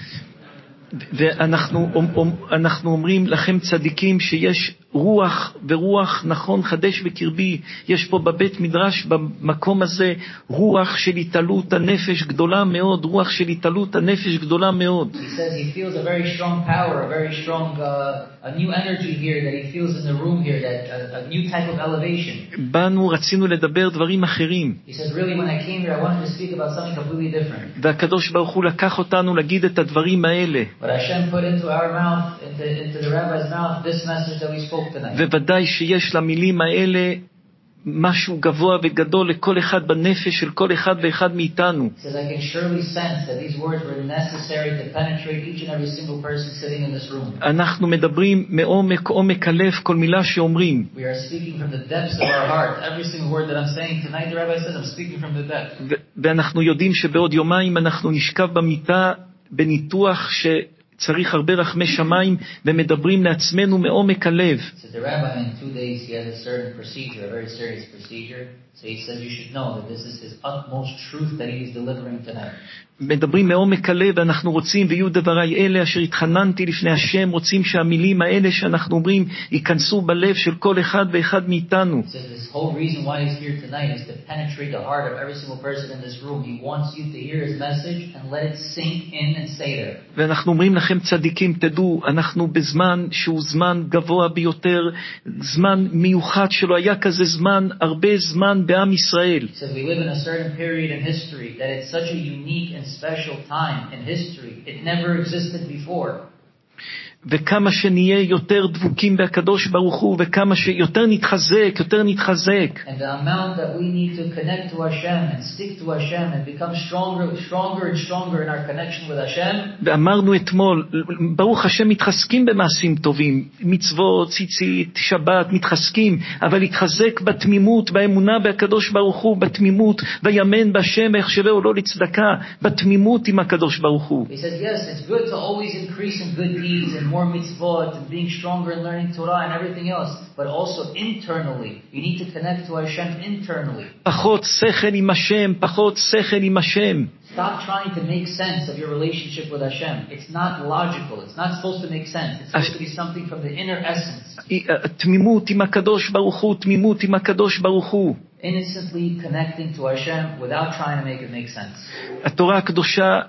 ואנחנו אומרים לכם צדיקים שיש רוח, ורוח נכון חדש בקרבי. יש פה בבית מדרש במקום הזה רוח של התעלות הנפש גדולה מאוד, רוח של התעלות הנפש גדולה מאוד.
He says he feels a very strong power, a very strong a new energy here that he feels in the room here, that a new type of elevation.
באנו, רצינו לדבר דברים אחרים.
He says really when I came here I wanted to speak about something completely different.
והקדוש ברוך הוא לקח אותנו להגיד את הדברים האלה.
But Hashem put into our mouth, into the rabbi's mouth, this message that we spoke tonight.
וודאי שיש למילים האלה משהו גבוה וגדול לכל אחד בנפש של כל אחד ואחד מאיתנו.
He says I can surely sense that these words were necessary to penetrate each and every single person sitting in this room.
אנחנו מדברים מעומק הלב כל מילה שאומרים.
We are speaking from the depths of our heart. Every single word that I'm saying tonight, the rabbi says I'm speaking from the depth.
ואנחנו יודעים שבעוד יומיים אנחנו נשכב במיטה בניתוח צריך הרבה רחמי שמיים, ומדברים לעצמנו מעומק הלב.
So the rabbi in 2 days he has a certain procedure, a very serious procedure. So he says you should know that this is his utmost truth that he is delivering tonight.
מדברים מעומק הלב, ואנחנו רוצים, ויהיו דבריי אלה אשר התחננתי לפני השם, רוצים שהמילים האלה שאנחנו אומרים ייכנסו בלב של כל אחד ואחד מאיתנו.
So this whole reason why he's here tonight is to penetrate the heart of every single person in this room. He wants you to hear his message and let it sink in and stay there.
ואנחנו אומרים לכם צדיקים, תדעו, אנחנו בזמן שהוא זמן גבוה ביותר, זמן מיוחד שלא היה כזה זמן, הרבה זמן בעם ישראל.
He says we live in a certain period in history that it's such a unique and special time in history. It never existed before.
וכמה שנהיה יותר דבוקים בהקדוש ברוך הוא, וכמה שיותר נתחזק, יותר נתחזק.
And the amount that we need to connect to Hashem and stick to Hashem and become stronger and stronger in our connection with Hashem.
ואמרנו אתמול, ברוך השם מתחזקים במעשים טובים, מצוות, ציצית, שבת, מתחזקים, אבל להתחזק בתמימות, באמונה בהקדוש ברוך הוא, בתמימות, ויאמן בהשם ויחשבהו לו לצדקה, בתמימות עם הקדוש ברוך הוא.
He says, yes, it's good to always increase in good deeds and more mitzvot and being stronger in learning Torah and everything else, but also internally. You need to connect to Hashem internally.
פחות שכל עם השם, פחות שכל עם השם.
Stop trying to make sense of your relationship with Hashem. It's not logical. It's not supposed to make sense. It's supposed to be something from the inner essence.
תמימות עם הקדוש ברוך הוא, תמימות עם הקדוש ברוך הוא.
Innocently connecting to Hashem without trying to make it make sense.
התורה הקדושה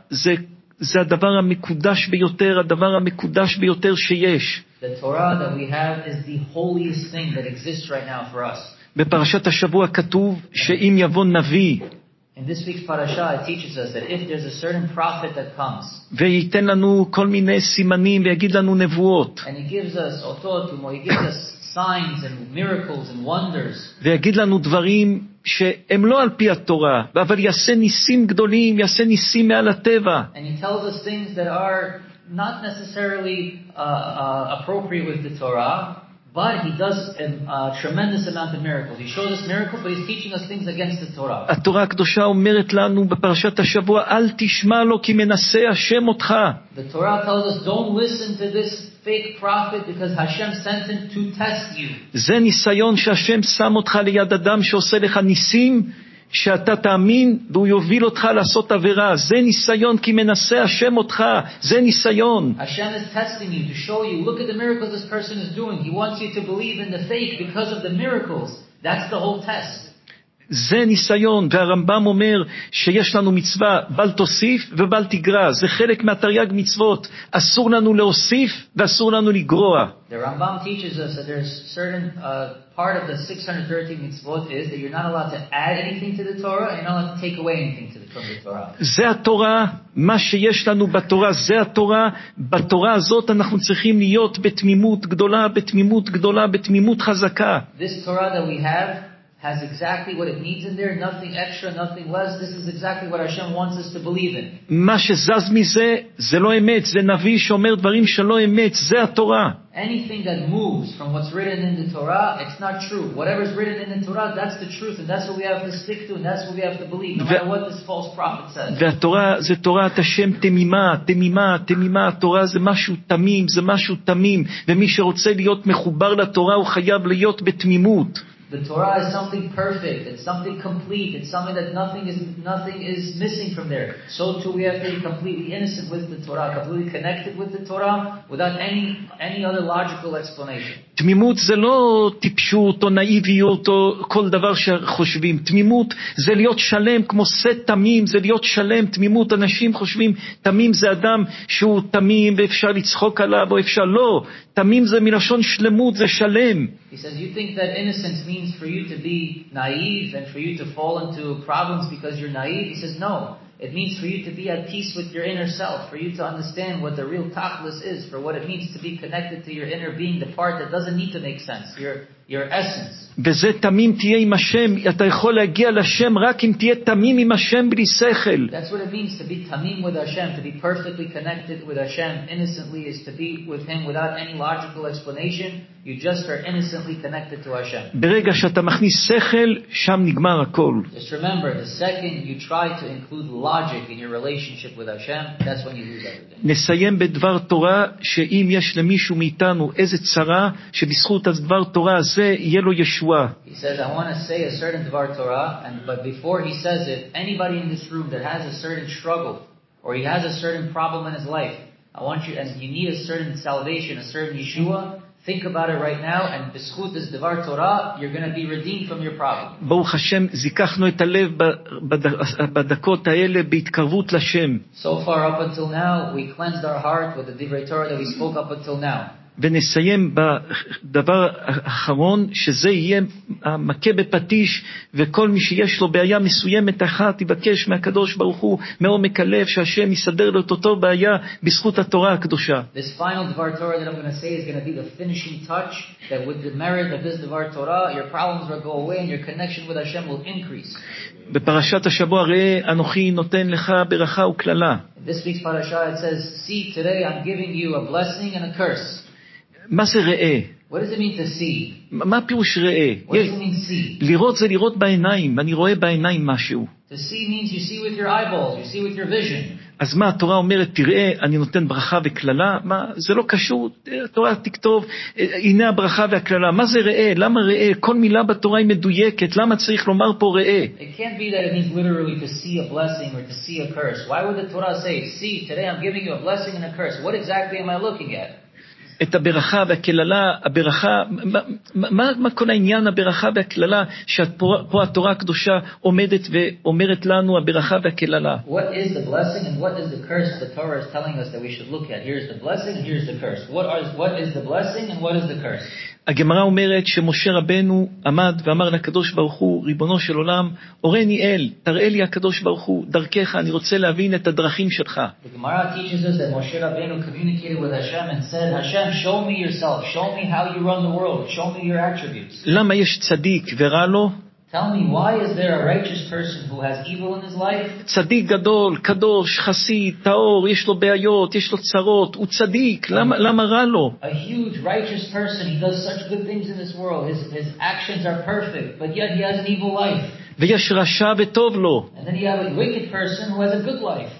זה הדבר המקודש ביותר, הדבר המקודש ביותר שיש.
The Torah that we have is the holiest thing that exists right now for us.
בפרשת השבוע כתוב שאם יבוא נביא,
In this week's parasha, it teaches us that if there's a certain prophet that comes,
וייתן לנו כל מיני סימנים ויגיד לנו נבואות,
and he gives us ototumo, he gives us signs and miracles and wonders,
ויגיד לנו דברים שהם לא על פי התורה, אבל יעשה ניסים גדולים, יעשה ניסים מעל הטבע.
and he tells us things that are not necessarily appropriate with the Torah, but he does a tremendous amount of miracles. He shows us miracles, but he's teaching us things against the Torah.
התורה הקדושה אומרת לנו בפרשת השבוע, אל תשמע לו כי מנסה השם אותך.
The Torah tells us, don't listen to this fake prophet because Hashem sent him to test you.
זה ניסיון שהשם שם אותך ליד אדם שעושה לך ניסים, שאתה תאמין והוא יוביל אותך לעשות עבירה. זה ניסיון כי מנסה השם אותך. זה ניסיון.
Hashem is testing you to show you, look at the miracles this person is doing. He wants you to believe in the fake because of the miracles. That's the whole test.
זה ניסיון, והרמב"ם אומר שיש לנו מצווה בל תוסיף ובל תגרע. זה חלק מהתרי"ג מצוות. אסור לנו להוסיף ואסור לנו לגרוע.
The Rambam teaches us that there's certain part of the 613 mitzvot is that you're not allowed to add anything to the Torah and you're not allowed to take away anything from the Torah.
זה התורה, מה שיש לנו בתורה, זה התורה. בתורה הזאת אנחנו צריכים להיות בתמימות גדולה, בתמימות גדולה, בתמימות חזקה.
This Torah that we have has exactly what it needs in there, nothing extra, nothing less. This is exactly what Hashem wants us to believe in.
מה שזז מזה, זה לא אמת, זה נביא שאומר דברים שלא אמת, זה התורה.
Anything that moves from what's written in the Torah, it's not true. Whatever's written in the Torah, that's the truth, and that's what we have to stick to, and that's what we have to believe, no matter what this false prophet says.
והתורה זה תורת השם תמימה, תמימה, תמימה. התורה זה משהו תמים, זה משהו תמים, ומי שרוצה להיות מחובר לתורה הוא חייב להיות בתמימות.
The Torah is something perfect. It's something complete. It's something that nothing is missing from there. So too we have to be completely innocent with the Torah, completely connected with the Torah, without any other logical explanation.
תמימות זה לא טיפשות או נאיביות או כל דבר שחושבים. תמימות זה להיות שלם כמו סט תמים, זה להיות שלם. תמימות, אנשים חושבים תמים זה אדם שהוא תמים ואפשר לצחוק עליו או אפשר לא. תמים זה מלשון שלמות, זה שלם.
He says, you think that innocence means for you to be naive and for you to fall into problems because you're naive? He says, no. It means for you to be at peace with your inner self, for you to understand what the real tachlis is, for what it means to be connected to your inner being, the part that doesn't need to make sense, your essence.
וזה תמים תהיה עם השם. אתה יכול להגיע לשם רק אם תהיה תמים עם השם בלי שכל.
That's what it means to be tamim with Hashem, to be perfectly connected with Hashem innocently, is to be with Him without any logical explanation. You just are innocently connected to Hashem.
ברגע שאתה מכניס שכל, שם נגמר הכל.
Just remember, the second you try to include logic in your relationship with Hashem, that's when you lose everything.
נסיים בדבר תורה, שאם יש למישהו מאיתנו איזה צרה, שבזכות הדבר תורה הזה הזה יהיה לו ישועה.
He says, I want to say a certain Dvar Torah, but before he says it, anybody in this room that has a certain struggle, or he has a certain problem in his life, I want you, and you need a certain salvation, a certain Yeshua, think about it right now, and b'schut this Dvar Torah, you're going to be redeemed from your problem.
ברוך השם, זיככנו את הלב בדקות האלה בהתקרבות לשם.
So far up until now, we cleansed our heart with the Divrei Torah that we spoke up until now.
ונסיים בדבר האחרון, שזה יהיה המכה בפטיש, וכל מי שיש לו בעיה מסוימת אחת, יבקש מהקדוש ברוך הוא מעומק הלב, שהשם יסדר לו את אותו בעיה בזכות התורה הקדושה.
This final Dvar Torah that I'm going to say is going to be the finishing touch, that with the merit of this Dvar Torah, your problems will go away and your connection with Hashem will increase.
בפרשת השבוע, ראה אנוכי נותן לך ברכה וכללה.
In this week's parasha it says, see, today I'm giving you a blessing and a curse.
מה זה ראה?
What does it mean to see?
מה פירוש ראה?
What does it mean see?
לראות זה לראות בעיניים, אני רואה בעיניים משהו.
To see means you see with your eyeballs, you see with your vision.
אז מה התורה אומרת, תראה, אני נותן ברכה וכללה? מה, זה לא קשור, התורה תכתוב, הנה הברכה והכללה. מה זה ראה? למה ראה? כל מילה בתורה היא מדויקת, למה צריך לומר פה ראה?
It can't be that it means literally to see a blessing or to see a curse. Why would the Torah say, see, today I'm giving you a blessing and a curse? What exactly am I looking at?
את הברכה והכללה, הברכה, מה כל העניין הברכה והכללה, שפה התורה הקדושה עומדת ואומרת לנו הברכה והכללה?
What is the blessing and what is the curse the Torah is telling us that we should look at? Here's the blessing and here's the curse. What is the blessing and what is the curse?
הגמרא אומרת שמשה רבנו עמד ואמר לקדוש ברוך הוא, ריבונו של עולם, אורני אל, תראה לי הקדוש ברוך הוא, דרכך, אני רוצה להבין את הדרכים שלך.
The Gemara teaches us that Moshe Rabbeinu communicated with Hashem and said, Hashem, show me yourself, show me how you run the world, show me your attributes.
למה יש צדיק ורע לו?
Tell me, why is there a righteous person who has evil in his life?
צדיק גדול, קדוש, חסיד, טהור, יש לו בעיות, יש לו צרות, הוא צדיק, למה רע לו?
A huge righteous person, he does such good things in this world, his actions are perfect, but yet he has an evil life.
ויש רשע וטוב לו.
And then you have a wicked person who has a good life.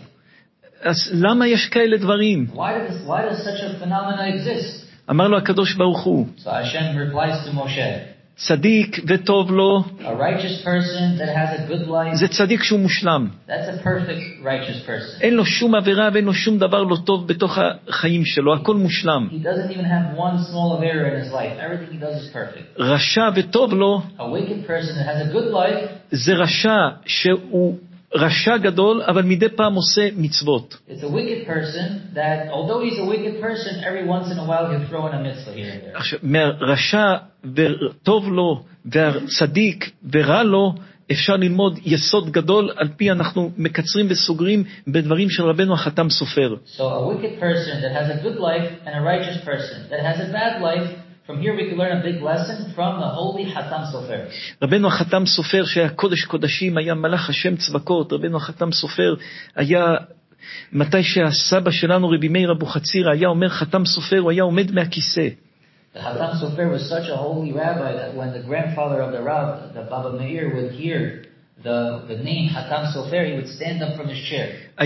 אז למה יש כאלה דברים?
Why does such a phenomena exist?
אמר לו הקדוש ברוך הוא,
So Hashem replies to Moshe,
צדיק וטוב לו,
a righteous person that has a good life,
זה צדיק שהוא מושלם.
that's a perfect righteous person.
אין לו שום עבירה ואין לו שום דבר לא טוב בתוך החיים שלו, הכל מושלם.
He doesn't even have one small of error in his life. Everything he does is perfect.
רשע וטוב לו,
A wicked person that has a good life,
זה רשע שהוא רשע גדול, אבל מדי פעם עושה מצוות.
it's a wicked person that, although he's a wicked person, every once in a while he'll throw in a mitzvah here and there.
עכשיו, מהרשע וטוב לו, והצדיק ורע לו, אפשר ללמוד יסוד גדול, על פי אנחנו מקצרים וסוגרים בדברים של רבנו החתם סופר.
So a wicked person that has a good life and a righteous person that has a bad life, from here we can learn a big lesson from the holy Hatam Sofer.
רבנו החתם סופר שהיה קודש קודשים, היה מלאך השם צבקות, רבנו החתם סופר היה, מתי שהסבא שלנו רבי מאיר אבוחצירא היה אומר חתם סופר, הוא היה עומד מהכיסא.
The Hatam Sofer was such a holy rabbi that when the grandfather of the Rav, the Baba Meir, would hear the name Hatam Sofer, he would stand up from his chair.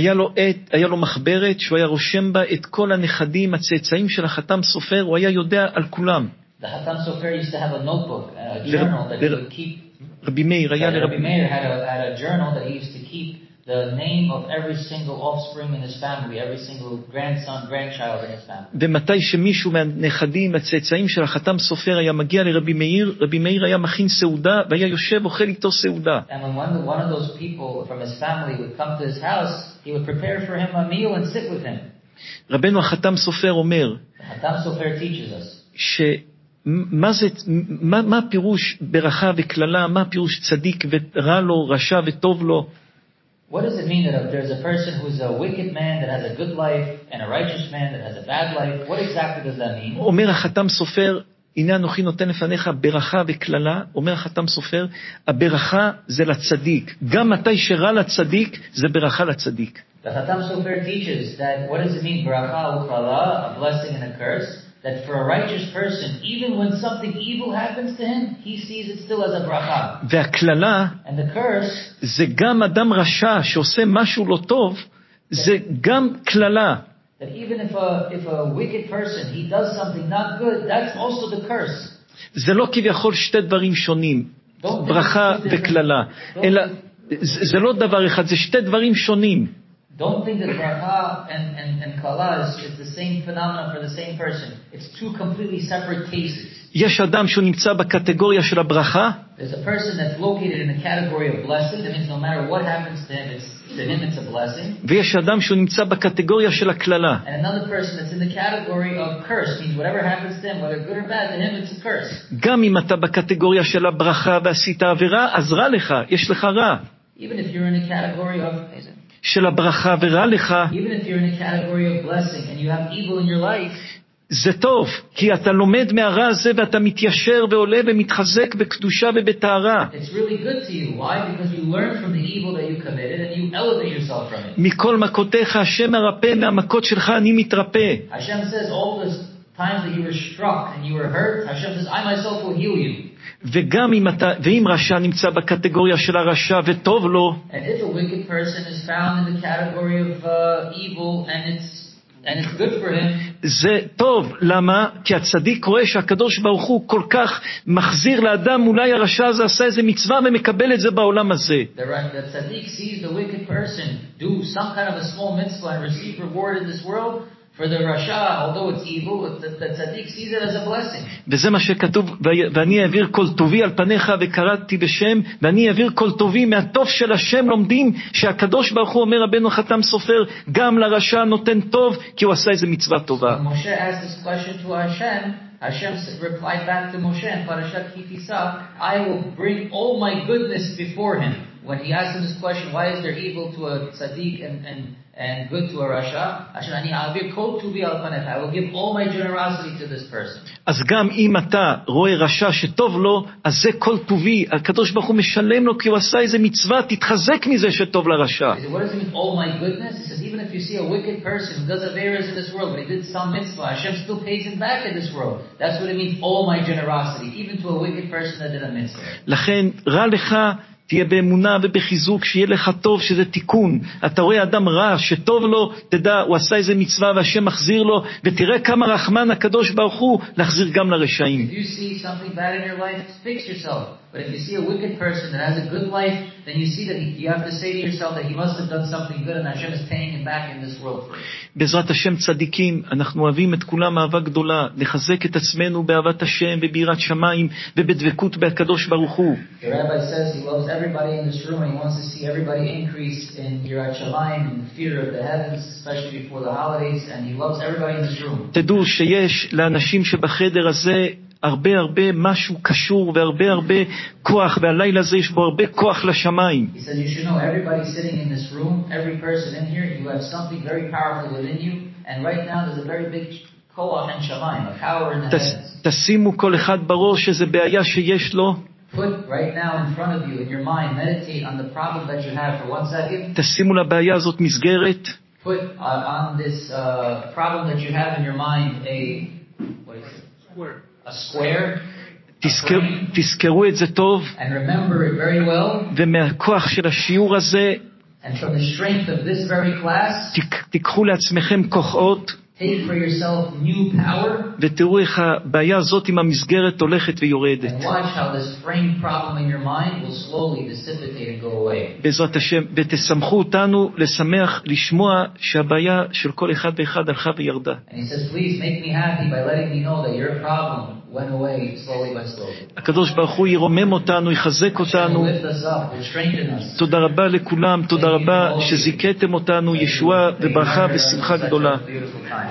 היה לו מחברת שהוא היה רושם בה את כל הנכדים, הצאצאים של החתם סופר, הוא היה יודע על כולם.
The Hatam Sofer used to have a notebook, a journal that he would keep.
רבי מאיר היה
Rabbi Meir had a journal that he used to keep the name of every single offspring in his family, every single grandson, grandchild in his family.
ומתי שמישהו מהנכדים, הצאצאים של החתם סופר היה מגיע לרבי מאיר, רבי מאיר היה מכין סעודה והיה יושב אוכל איתו סעודה.
And when one of those people from his family would come to his house, he would prepare for him a meal and sit with him.
רבנו החתם סופר אומר,
The Hatam Sofer teaches us.
מה הפירוש ברכה וכללה, מה הפירוש צדיק ורע לו, רשע וטוב לו?
What does it mean that if there's a person who's a wicked man that has a good life and a righteous man that has a bad life? What exactly does that mean?
אומר החתם סופר, הנה אנוכי נותן לפניך ברכה וכללה, אומר החתם סופר, הברכה זה לצדיק. גם מתי שרע לצדיק, זה ברכה לצדיק.
The Hatam Sofer teaches that what does it mean, bracha u'chala, a blessing and a curse? That for a righteous person, even when something evil happens to him, he sees it still as a bracha.
והכללה,
And the curse,
זה גם אדם רשע שעושה משהו לא טוב, זה גם כללה.
that even if a wicked person, he does something not good, that's also the curse.
זה לא כביכול שתי דברים שונים, ברכה וכללה, אלא זה לא דבר אחד, זה שתי דברים שונים.
Don't think that bracha and kala is the same phenomenon for the same person. It's two completely separate cases.
יש אדם שהוא נמצא בקטגוריה של הברכה.
There's a person that's located in the category of blessing. That means no matter what happens to him, it's a blessing.
ויש אדם שהוא נמצא בקטגוריה של הכללה.
And another person that's in the category of curse. Means whatever happens to him, whether good or bad, to him it's a curse.
גם אם אתה בקטגוריה של הברכה ועשית עבירה, אז רע לך, יש לך רע.
Even if you're in a category of
של הברכה ורע לך,
even if you're in a category of blessing and you have evil in your life,
זה טוב, כי אתה לומד מהרע הזה ואתה מתיישר ועולה ומתחזק בקדושה ובטהרה.
It's really good to you. Why? Because you learn from the evil that you committed and you elevate yourself from it.
מכל מכותיך השם מרפא, מהמכות שלך אני מתרפא.
Hashem says all the times that you were struck and you were hurt, Hashem says I myself will heal you.
וגם אם רשע נמצא בקטגוריה של הרשע וטוב לו,
And if a wicked person is found in the category of evil and it's good for him,
זה טוב. למה? כי הצדיק רואה שהקדוש ברוך הוא כל כך מחזיר לאדם, אולי הרשע הזה עשה איזה מצווה ומקבל את זה בעולם הזה.
The tzaddik sees the wicked person do some kind of a small mitzvah and receive reward in this world. For the rasha, although it's evil, the tzaddik sees it as a blessing.
וזה מה שכתוב, ואני אעביר כל טובי על פניך וקראתי בשם, ואני אעביר כל טובי. מהטוב של השם לומדים שהקדוש ברוך הוא אומר, רבנו חתם סופר, גם לרשע נותן טוב, כי הוא עשה איזה מצווה טובה.
When Moshe asked this question to Hashem replied back to Moshe in Parashat Ki Tisa, I will bring all my goodness before him. When he asked him this question, why is there evil to a tzaddik and good to a rasha? I will give all my generosity to this person.
אז גם אם אתה רואה רשע שטוב לו, אז זה כל טובי. הקדוש ברוך הוא משלם לו כי הוא עשה איזה מצווה, תתחזק מזה שטוב לרשע.
What does it mean, all my goodness? He says, even if you see a wicked person who does errors in this world, but he did some mitzvah, Hashem still pays him back in this world. That's what it means, all my generosity, even to a wicked person that did a mitzvah.
לכן רע לך, תהיה באמונה ובחיזוק, שיהיה לך טוב, שזה תיקון. אתה רואה אדם רע שטוב לו, תדע, הוא עשה איזה מצווה והשם מחזיר לו, ותראה כמה רחמן הקדוש ברוך הוא להחזיר גם לרשעים.
If you see something bad in your life, fix yourself. But if you see a wicked person that has a good life, then you see that you have to say to yourself that he must have done something good and Hashem is paying him back in this world for it.
בעזרת השם צדיקים, אנחנו אוהבים את כולם אהבה גדולה, לחזק את עצמנו באהבת השם וביראת שמיים ובדבקות בהקדוש ברוך הוא.
The rabbi says he loves everybody in this room and he wants to see everybody increase in yirat shamayim, in the fear of the heavens, especially before the holidays, and he loves everybody in this room.
תדעו שיש לאנשים שבחדר הזה הרבה משהו קשור והרבה כוח, והלילה הזה יש בו הרבה כוח לשמיים.
He says you should know everybody sitting in this room, every person in here, you have something very powerful within you, and right now there's a very big koach in shamayim, a power in the heavens.
תשימו כל אחד בראש איזה בעיה שיש לו.
Put right now in front of you, in your mind, meditate on the problem that you have for 1 second.
תשימו לבעיה הזאת מסגרת.
Put on this problem that you have in your mind what is it? A square.
תזכרו את זה טוב.
And remember it very well.
ומהכוח של השיעור הזה,
and from the strength of this very class,
תיקחו לעצמכם כוחות.
Take for yourself new power.
ותראו איך הבעיה הזאת עם המסגרת הולכת ויורדת.
And watch how this framed problem in your mind will slowly dissipate and go away.
בעזרת השם, ותשמחו אותנו לשמח, לשמוע שהבעיה של כל אחד ואחד הלכה וירדה.
And he says, please make me happy by letting me know that your problem went away slowly by slowly.
הקדוש ברוך הוא ירומם אותנו, יחזק אותנו. תודה רבה לכולם, תודה רבה שזיכיתם אותנו, ישועה וברכה ושמחה גדולה.